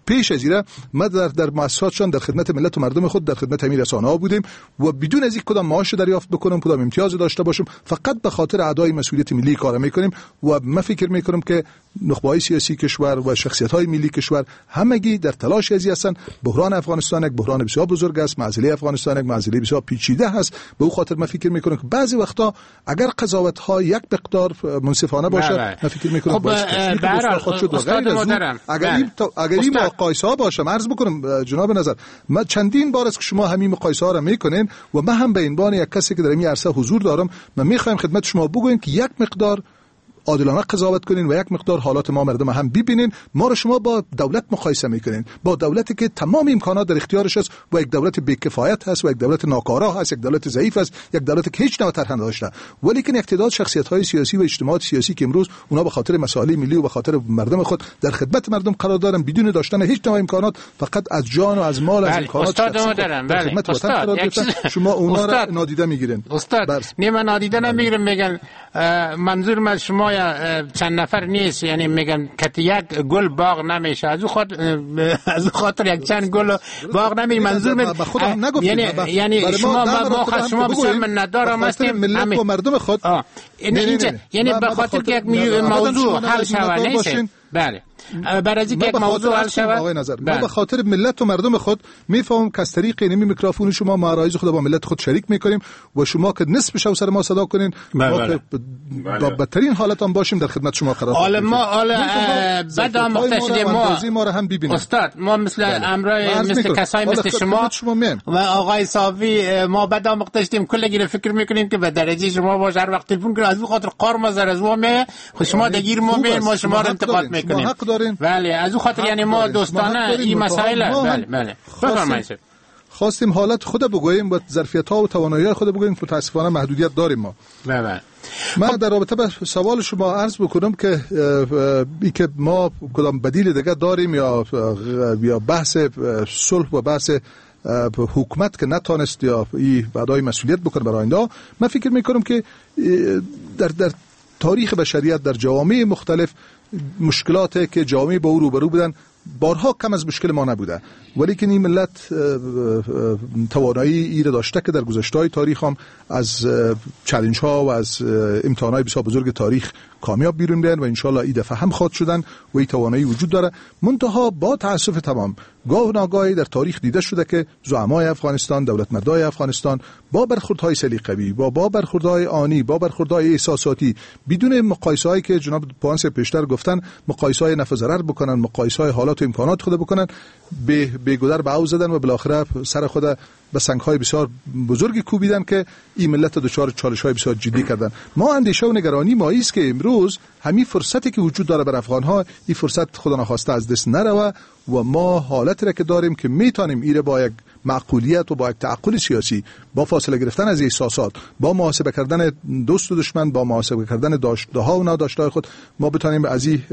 پیش از این ما در در مؤسساتشان در خدمت ملت و مردم خود در خدمت همین رسانه‌ها بودیم و بدون از یک کدام معاش دریافت بکنم، کدام امتیاز داشته باشم، فقط به خاطر ادای مسئولیت ملی کار میکنیم و ما فکر میکنم که نخبه‌های سیاسی کشور و شخصیت‌های ملی کشور همگی در تلاش ازی هستند. بحران افغانستان یک بحران بسیار بزرگ است، معضله افغانستان یک معضله بسیار پیچیده است. به اون خاطر ما فکر میکنم که بعضی وقتا اگر قضاوت‌ها یک مقدار منصفانه باشه، ما فکر میکنم خب برای خود شد و غیر از اون اگر این اگر این مقایسه‌ها باشه، عرض بکنم جناب نظر، ما چندین بار است که شما همین مقایسه‌ها را میکنین و ما هم به عنوان یک کسی که در این عرصه حضور دارم، ما میخوایم خدمت شما بگوییم که یک مقدار عادلانه قضاوت کنین و یک مقدار حالات ما مردم هم ببینین. ما رو شما با دولت مقایسه میکنین، با دولتی که تمام امکانات در اختیارش است و یک دولت بی‌کفایت هست و یک دولت ناکارا هست، یک دولت ضعیف است، یک دولتی که هیچ نوع طرح نداشته. ولی که اقتدار شخصیت‌های سیاسی و اجتماعات سیاسی که امروز اونا به خاطر مسائل ملی و به خاطر مردم خود در خدمت مردم قرار دارن، بدون داشتن هیچ نوع امکانات، فقط از جان و از مال از امکانات در خدمت وطن قرار گرفتن، شما اونا را نادیده میگیرین. استاد نه نادیده نمیگیرم، میگن منظور من شما چند نفر نیست، یعنی میگن که یک گل باغ نمیشه، از خاطر از خاطر یک چند گل باغ نمی. منظور من یعنی یعنی شما ما شما بسیار من ندارم هستیم ملت و مردم خود، یعنی به خاطر که یک موضوع حل شود نیست. بله برای اینکه یک موضوع حل شود، ما به خاطر ملت و مردم خود میفهمم که از طریق این میکروفون شما معرایز خود با ملت خود شریک میکنیم و شما که نصفش او سر ما صدا کنین، ما که با بدترین حالت هم باشیم در خدمت شما قرار حالا ما حالا بعد هم مختشدیم ما ما را هم ببینیم. استاد ما مثل امرای مثل کسای مثل شما و آقای صافی ما بعد هم مختشدیم کلگی فکر میکنیم که به درجه شما باشه، هر وقت تلفن کنید از اون خاطر قار ما زر از ما می شما دگیر ما می ما شما رو انتقاد میکنیم. بله از اون خاطر یعنی ما دوستانه این مسائل بله بله بفرمایید. خواستیم حالت خود بگوییم و ظرفیت‌ها و توانایی‌های خود بگوییم، متأسفانه محدودیت داریم ما. بله من در رابطه با سوال شما عرض بکنم که ای که ما کدام بدیل دیگه داریم یا یا بحث صلح و بحث حکومت که نتونست یا ای بعدای مسئولیت بکنه برای آینده، من فکر میکنم که در در تاریخ بشریت در جوامع مختلف مشکلاتی که جامعه با او روبرو بودن بارها کم از مشکل ما نبوده، ولی که این ملت توانایی ای را داشته که در گذشته تاریخ هم از چالش ها و از امتحانات بسیار بزرگ تاریخ کامیاب بیرون بیان و انشالله این دفعه هم خواهد شدن و این توانایی وجود داره. منتها با تاسف تمام گاه ناگاهی در تاریخ دیده شده که زعمای افغانستان، دولت مردای افغانستان با برخوردهای سلیقه‌ای، با با برخوردهای آنی، با برخوردهای احساساتی، بدون مقایسه‌ای که جناب پوانس پیشتر گفتن، مقایسه‌های نفع ضرر بکنن، مقایسه‌های حالات و امکانات خود بکنن، به به گذر به او زدن و بالاخره سر خود به سنگ‌های بسیار بزرگی کوبیدن که این ملت دچار چالش‌های بسیار جدی کردن. ما اندیشه و نگرانی ما است که امروز همین فرصتی که وجود داره بر افغان‌ها، این فرصت خدا نخواسته از دست نروه و ما حالتی را که داریم که میتونیم ایره با یک معقولیت و با یک تعقل سیاسی، با فاصله گرفتن از احساسات، با محاسبه کردن دوست و دشمن، با محاسبه کردن داشته ها و نداشته های خود، ما بتونیم از این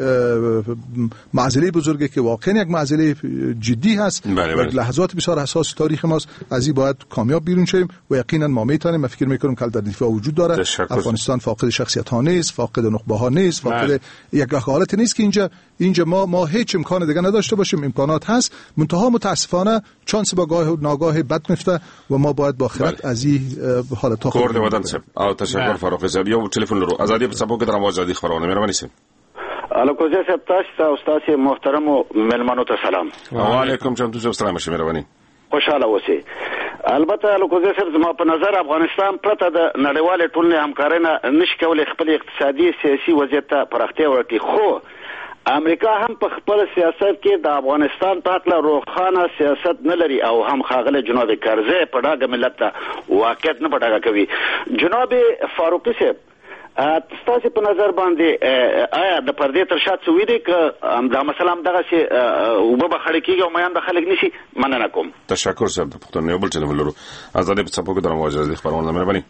معضله بزرگی که واقعا یک معضله جدی هست و لحظات بسیار حساس تاریخ ماست، از این باید کامیاب بیرون شیم و یقینا ما میتونیم. من فکر میکنم که در دفاع وجود داره. افغانستان فاقد شخصیت ها نیست، فاقد نخبه ها نیست، فاقد یک حالت نیست که اینجا اینجا ما ما هیچ امکان دیگه نداشته باشیم. امکانات هست، منتها متاسفانه چانس با گاه ناگاه بد میفته و ما باید با خرد از این حالت ها کورد ودان صاحب او تشکر فاروق صاحب. یو ټلیفون لرو ازادي په سبو کې درمو ازادي خبرونه مهرباني صاحب. الکوزه صاحب تاسو ته استاد محترم او ملمنو ته سلام. وعلیکم السلام تاسو سلام شه مهرباني. خوشاله اوسئ. البته الکوزه صاحب زما په نظر افغانستان پرته د نړیوال ټولنې همکارۍ نه نشي کولای خپل اقتصادي سیاسي وضعیت ته پراختیا ورکړي، خو امریکا هم په خپل سیاست کې د افغانستان په اړه روښانه سیاست نه لري او هم خاغله جناب کرزی په ډاګه ملت ته واقعیت نه پټاګه کوي. جناب فاروقي صاحب تاسو په نظر باندې آیا د پردې تر شا څه وی دي که دا مثلا دغه سي وبه بخړی کیږي او میان د خلک نشي مننه کوم. تشکر صاحب د پښتون یو بل ټلیفون لرو ازادي په سپوږ درمو ازادي خبرونه مهرباني.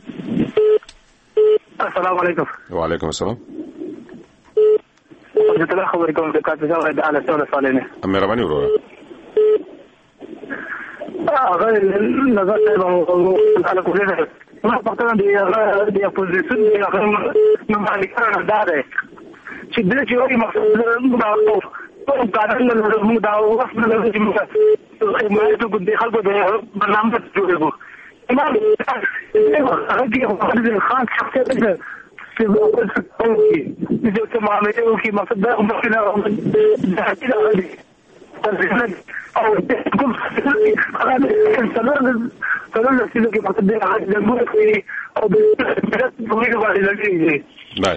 السلام علیکم. وعلیکم السلام. زه ته خبرې کوم د کاتجاو د اله سول سالنه مهرباني وروره. هغه نظر ته او اله کوله ما پختن دی د اپوزیشن دی هغه نو باندې کار نه ده چې د چې وایي مقصود امکانات نه لرو موږ دا وخت نه لرو چې موږ حمایت وکړو د خلکو د برنامه جوړو ما هغه کې خان شخصیت ده چې موږ څه معاملې وکړي مقصد دا هم نه او کوم هغه څلور څلور چې کې مقصد دا د موږ او د موږ باندې لګي. بله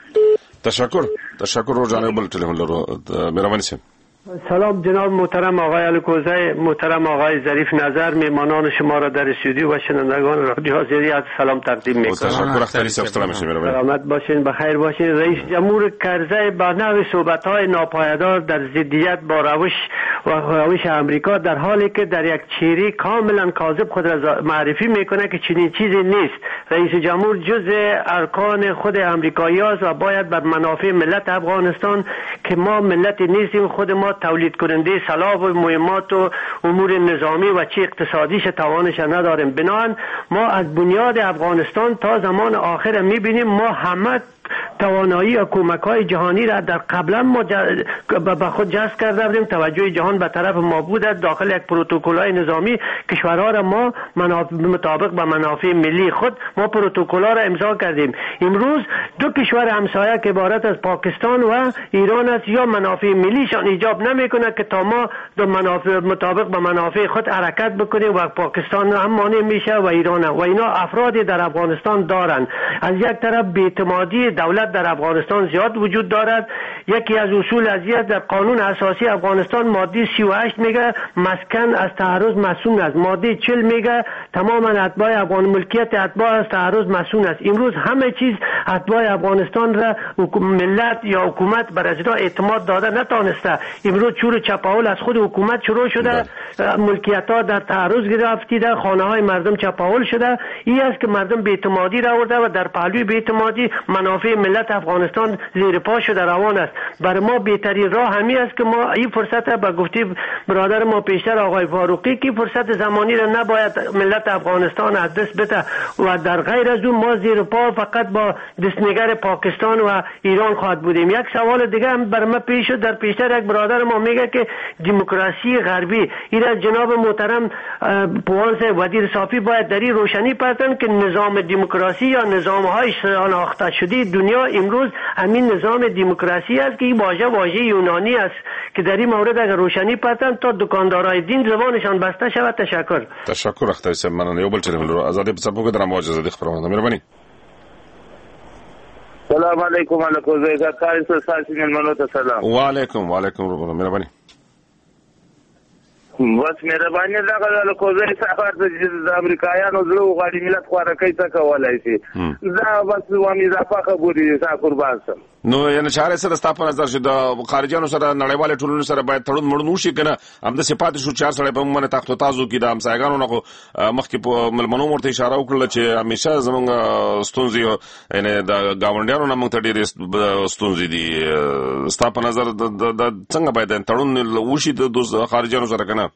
تشکر تشکر رو جانب بل تلفن لرو مهربانی سیم. سلام جناب محترم آقای الکوزی، محترم آقای ظریف نظر، میهمانان شما را در استودیو و شنوندگان رادیو آزادی از سلام تقدیم میکنم. تشکر اختری سلام میکنم. سلامت باشین، بخیر باشین. رئیس جمهور کرزی با نوع صحبت‌های ناپایدار در ضدیت با روش و روش امریکا در حالی که در یک چیری کاملا کاذب خود را معرفی میکنه که چنین چیزی نیست. رئیس جمهور جزء ارکان خود امریکایی است و باید بر منافع ملت افغانستان که ما ملتی نیستیم، خود ما تولید کننده سلاح و مهمات و امور نظامی و چی اقتصادیش توانش نداریم. بنابراین ما از بنیاد افغانستان تا زمان آخر میبینیم ما همه توانایی و کمک‌های جهانی را در قبلا ما به خود جذب کرده بودیم. توجه جهان به طرف ما بوده. داخل یک پروتکل‌های نظامی کشورها را ما مطابق به منافع ملی خود ما پروتکل‌ها را امضا کردیم. امروز دو کشور همسایه که عبارت از پاکستان و ایران است، یا منافع ملیشان ایجاب نمیکنه که تا ما دو منافع مطابق به منافع خود حرکت بکنیم و پاکستان هم مانع میشه و ایران هم. و اینا افرادی در افغانستان دارن. از یک طرف بی‌اعتمادی دولت در افغانستان زیاد وجود دارد. یکی از اصول ازیت در قانون اساسی افغانستان ماده سی و هشت میگه مسکن از تعرض مسئول است. ماده چهل میگه تمام اتباع افغان ملکیت اتباع از تعرض مسئول است. امروز همه چیز اتباع افغانستان را ملت یا حکومت بر از اعتماد داده نتونسته. امروز چور چپاول از خود حکومت شروع شده، ملکیت ها در تعرض گرفتیده، خانه های مردم چپاول شده. این است که مردم بی‌اعتمادی را آورده و در پهلوی بی‌اعتمادی منافع ملت افغانستان زیر پا شده روان است. برای ما بهترین راه همین است که ما این فرصت به گفته برادر ما پیشتر آقای فاروقی که فرصت زمانی را نباید ملت افغانستان از دست بده و در غیر از اون ما زیر پا فقط با دستنگر پاکستان و ایران خواهد بودیم. یک سوال دیگه هم بر ما پیش شد. در پیشتر یک برادر ما میگه که دموکراسی غربی، این از جناب محترم پوان صاحب وزیر صافی باید در این روشنی پرتن که نظام دموکراسی یا نظام های شناخته شده دنیا امروز همین نظام دموکراسی است که این واژه واژه یونانی است که در این مورد اگر روشنی پرتن تا دکاندارای دین زبانشان بسته شود. تشکر. تشکر اختری صاحب. من یو بل تلفن رو آزادی په څپو کې درم واجه زدي خبرونه مهرباني. السلام علیکم علیکم زیدا کاری سره ساتي ملمنو ته سلام. وعلیکم وعلیکم ربنا مهرباني. بس مهرباني دا غواړم کوزه سفر د امریکایانو زړه غاړي ملت خواره کوي څه کولای شي. دا بس وامي اضافه خبرې تا قربان سم. نو یعنی چاره سره ستاسو نظر شي د خارجانو سره نړیوال ټولنو سره باید تړون مړون وشي کنه هم د صفات شو چار سره په موږ تخت تاسو کې د همسایګانو نه مخکې په ملمنو مرته اشاره وکړه چې همیشه زمونږ ستونزې یعنی د گاونډیانو نه موږ ته ډېرې ستونزې دي. ستاسو نظر د څنګه باید تړون وشي د خارجانو سره کنه؟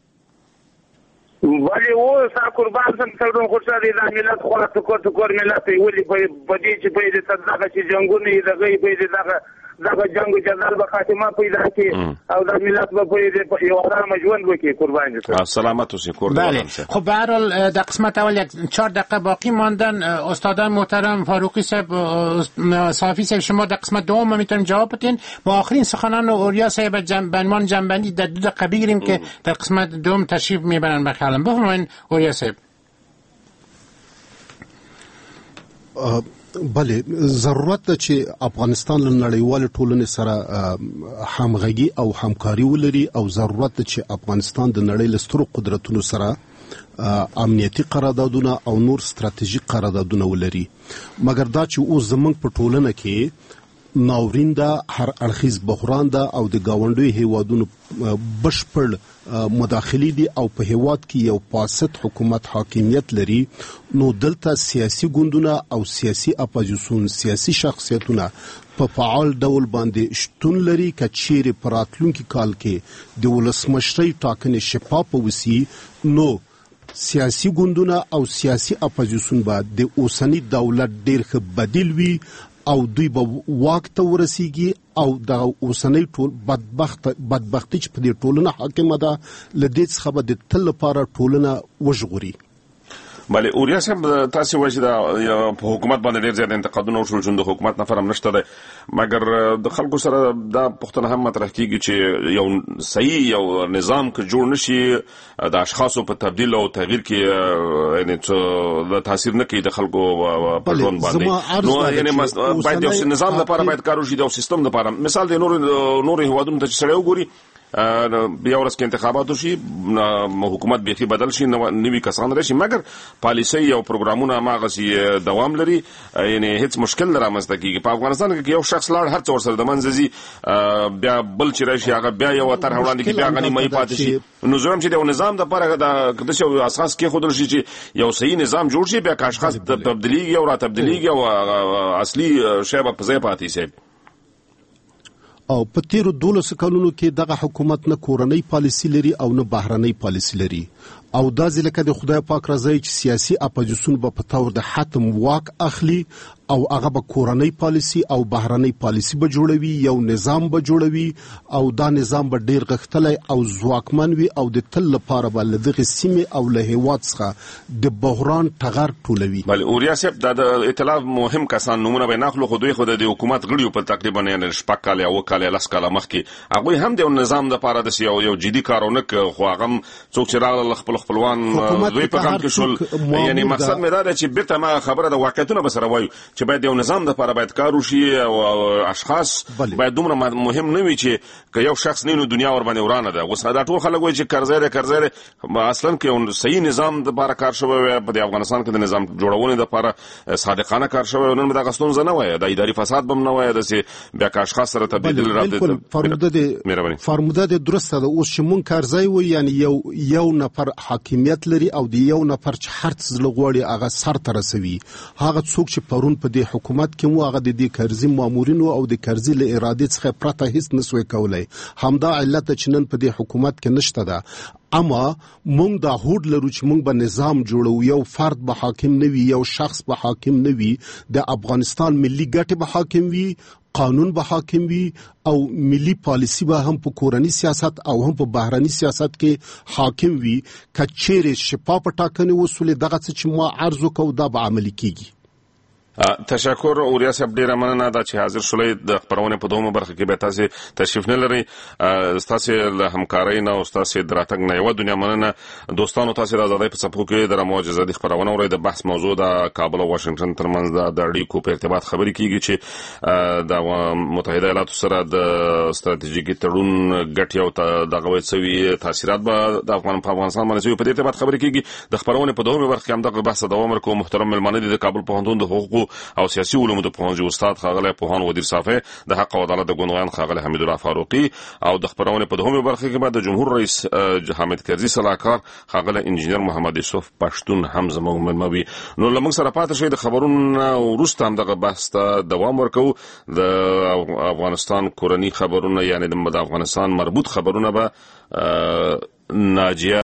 ولی و سا قربان سم تړون خوشاله د ملت خو ته کو ته کور ملت ویلي په دې چې په دې صدقه چې جنگونه دغه په دې دغه دغه جنگ جدال به خاتمه پیدا کی او د ملت به په دې یو آرام ژوند وکړي. قربان دې سلامت اوسې کور. بله خب به هر حال در قسمت اول یک چهار دقیقه باقی ماندن. استادان محترم فاروقی صاحب صافی صاحب شما در قسمت دوم میتونیم جواب بدین. با آخرین سخنان اوریا صاحب به عنوان جنبندی در دو دقیقه بگیریم که در قسمت دوم تشریف میبرن به خیالم. بفرمایید اوریا صاحب. بله ضرورت ده چې افغانستان له نړیوال ټولنې سره همغږي او همکاري ولري او ضرورت ده چې افغانستان د نړۍ له سترو قدرتونو سره امنیتي قراردادونه او نور ستراتیژیک قراردادونه ولري. مګر دا چې اوس زمونږ په ټولنه کې ناورین ده، هر اړخیز بحران ده او د گاونډیو هیوادونو بشپړ مداخلي دي او په هیواد کې یو فاسد حکومت حاکمیت لري. نو دلته سیاسي ګوندونه او سیاسي اپوزیسیون سیاسي شخصیتونه په فعال ډول باندې شتون لري که چیرې په راتلونکي کال کې د ولسمشرۍ ټاکنې شفافه وسي نو سیاسي ګوندونه او سیاسي اپوزیسیون به د اوسنی دولت ډېر ښه بدیل وي او دوی به واک ته ورسیږي او د اوسنۍ ټول بدبخت بدبختی چې په دې ټولنه حاکمه ده لدې څخه به د تل لپاره ټولنه وژغوري. بله اوریا صاحب تاسو وایي چې د حکومت باندې ډېر زیات انتقادونه وشول چې د حکومت نه فرم نشته ده، مګر د خلکو سره دا پوښتنه هم مطرح کیږي چې یو صحیح یو نظام که جوړ نشي د اشخاصو په تبدیل او تغییر کې یعنی څه د تاثیر نه کوي د خلکو په ژوند باندې، نو یعنی باید یو نظام لپاره باید کار وشي، د سیستم لپاره. مثال د نور نور هیوادونو ته چې سړی وګوري بیا ورځ کې انتخابات وشي، حکومت بیخي بدل شي، نوي کسان راشي، مګر پالیسي او پروګرامونه هماغسې دوام لري، یعنی هیڅ مشکل نه رامنځته کېږي. په افغانستان کې یو شخص لاړ هر څه ورسره د منځه ځي، بیا بل چې راشي هغه بیا یو طرح وړاندې کړي، بیا هغه نیمایي پاتې شي. نو زه وایم چې د یو نظام دپاره د داسې یو اساس کېښودل شي چې یو صحیح نظام جوړ شي، بیا که اشخاص تبدیلېږي او را تبدیلېږي او اصلي شی به په ځای پاتې شي. او په تیرو دولسو کلونو کې دغه حکومت نه کورنۍ پالیسي لري او نه بهرنۍ پالیسي لري، او دا ځکه د خدای پاک رضای چې سیاسي اپوزیسیون به په تور د حتم واک اخلي او هغه به کورنۍ پالیسي او بهرنۍ پالیسي به جوړوي، یو نظام به جوړوي او دا نظام به ډیر غښتلی او ځواکمن وي او د تل لپاره به له دغه سیمې او له هیواد څخه د بحران ټغر ټولوي. بله اوریا صاحب دا د اطلاع مهم کسان نومونه به ناخلو، خو دوی خو د حکومت غړي په تقریبا شپږ کاله او کاله لس کاله مخکې هغوی هم د نظام لپاره د یو یو جدي کار ونه کړ، خو هغه څوک چې راغله خپل خپلوان دوی په کم کې شول. یعنی مقصد مې دا دی چې بیرته ما خبره د واقعیتونو به سره وایو چې باید یو نظام دپاره باید کار وشي او اشخاص باید دومره مهم نه وي چې که یو شخص نه نو دنیا ور باندې ورانه ده. اوس دا ټول خلک وایي چې کرزی دی کرزی دی، اصلا که یو صحیح نظام دپاره کار شوی وی په افغانستان کې د نظام جوړونې دپاره صادقانه کار شوی نن به دغه ستونزه نه وای، د اداري فساد به هم نه وای، داسې بیا که اشخاص سره تبدیل راځي. فرموده د درسته ده. اوس چې مونږ کرزی وایو یعنی یو یو نفر حاکمیت لري او د یو نفر چې هر څه زړه غواړي هغه سر ته رسوي. هغه څوک چې پرون په دې حکومت کې مو هغه د دې کرزي مامورینو او د کرزي له ارادې څخه پرته هیڅ نسوي کولای. همدا علت چې نن په دې حکومت کې نشته ده، اما مونږ دا هوډ لرو چې مونږ به نظام جوړو، یو فرد به حاکم نه وي، یو شخص به حاکم نه وي، د افغانستان ملي ګټې به حاکم وي، قانون به حاکم وي او ملي پالیسی به هم په کورنی سیاست او هم په بهرنی سیاست کې حاکم وي. که چیرې شفاف ټاکنې وسولې دغه څه چې ما عرض وکړو دا به عملي کیږي. تشکر اوریا صاحب، ډیره مننه دا چې حاضر شولې د خبرونې په دومره برخه کې به تاسو تشریف نه لرئ. تاسو له همکارۍ نه او تاسو د راتګ نه یو دنیا مننه. دوستانو تاسو د آزادۍ په څپو کې د رمو جزادي خبرونه اورئ. د بحث موضوع د کابل او واشنگټن ترمنځ د اړیکو په ارتباط خبرې کیږي چې د متحده ایالاتو سره د ستراتیژیکي تړون ګټې او دغه وڅوي تاثیرات به د افغان په افغانستان باندې په دې ارتباط خبرې کیږي. د خبرونه په دومره برخه کې هم دغه بحث دوام ورکوي. محترم ملمانه دي د کابل پوهنتون د حقوق او سیاسي علومو د پوهنځي استاد خاغله پوهان ودیر صافی، د حق او عدالت د ګوندوان خاغله حمید الله فاروقي، او د خبرونه په دومره برخه کې بعد د جمهور رئیس حامد کرزي صلاحکار خاغله انجینر محمد یوسف پښتون هم زموږ ملموي. نو لمغ سره پاتې شي د خبرونو وروسته هم دغه بحث ته دوام ورکو. د افغانستان کورنی خبرونه یعنی د افغانستان مربوط خبرونه به ناجیه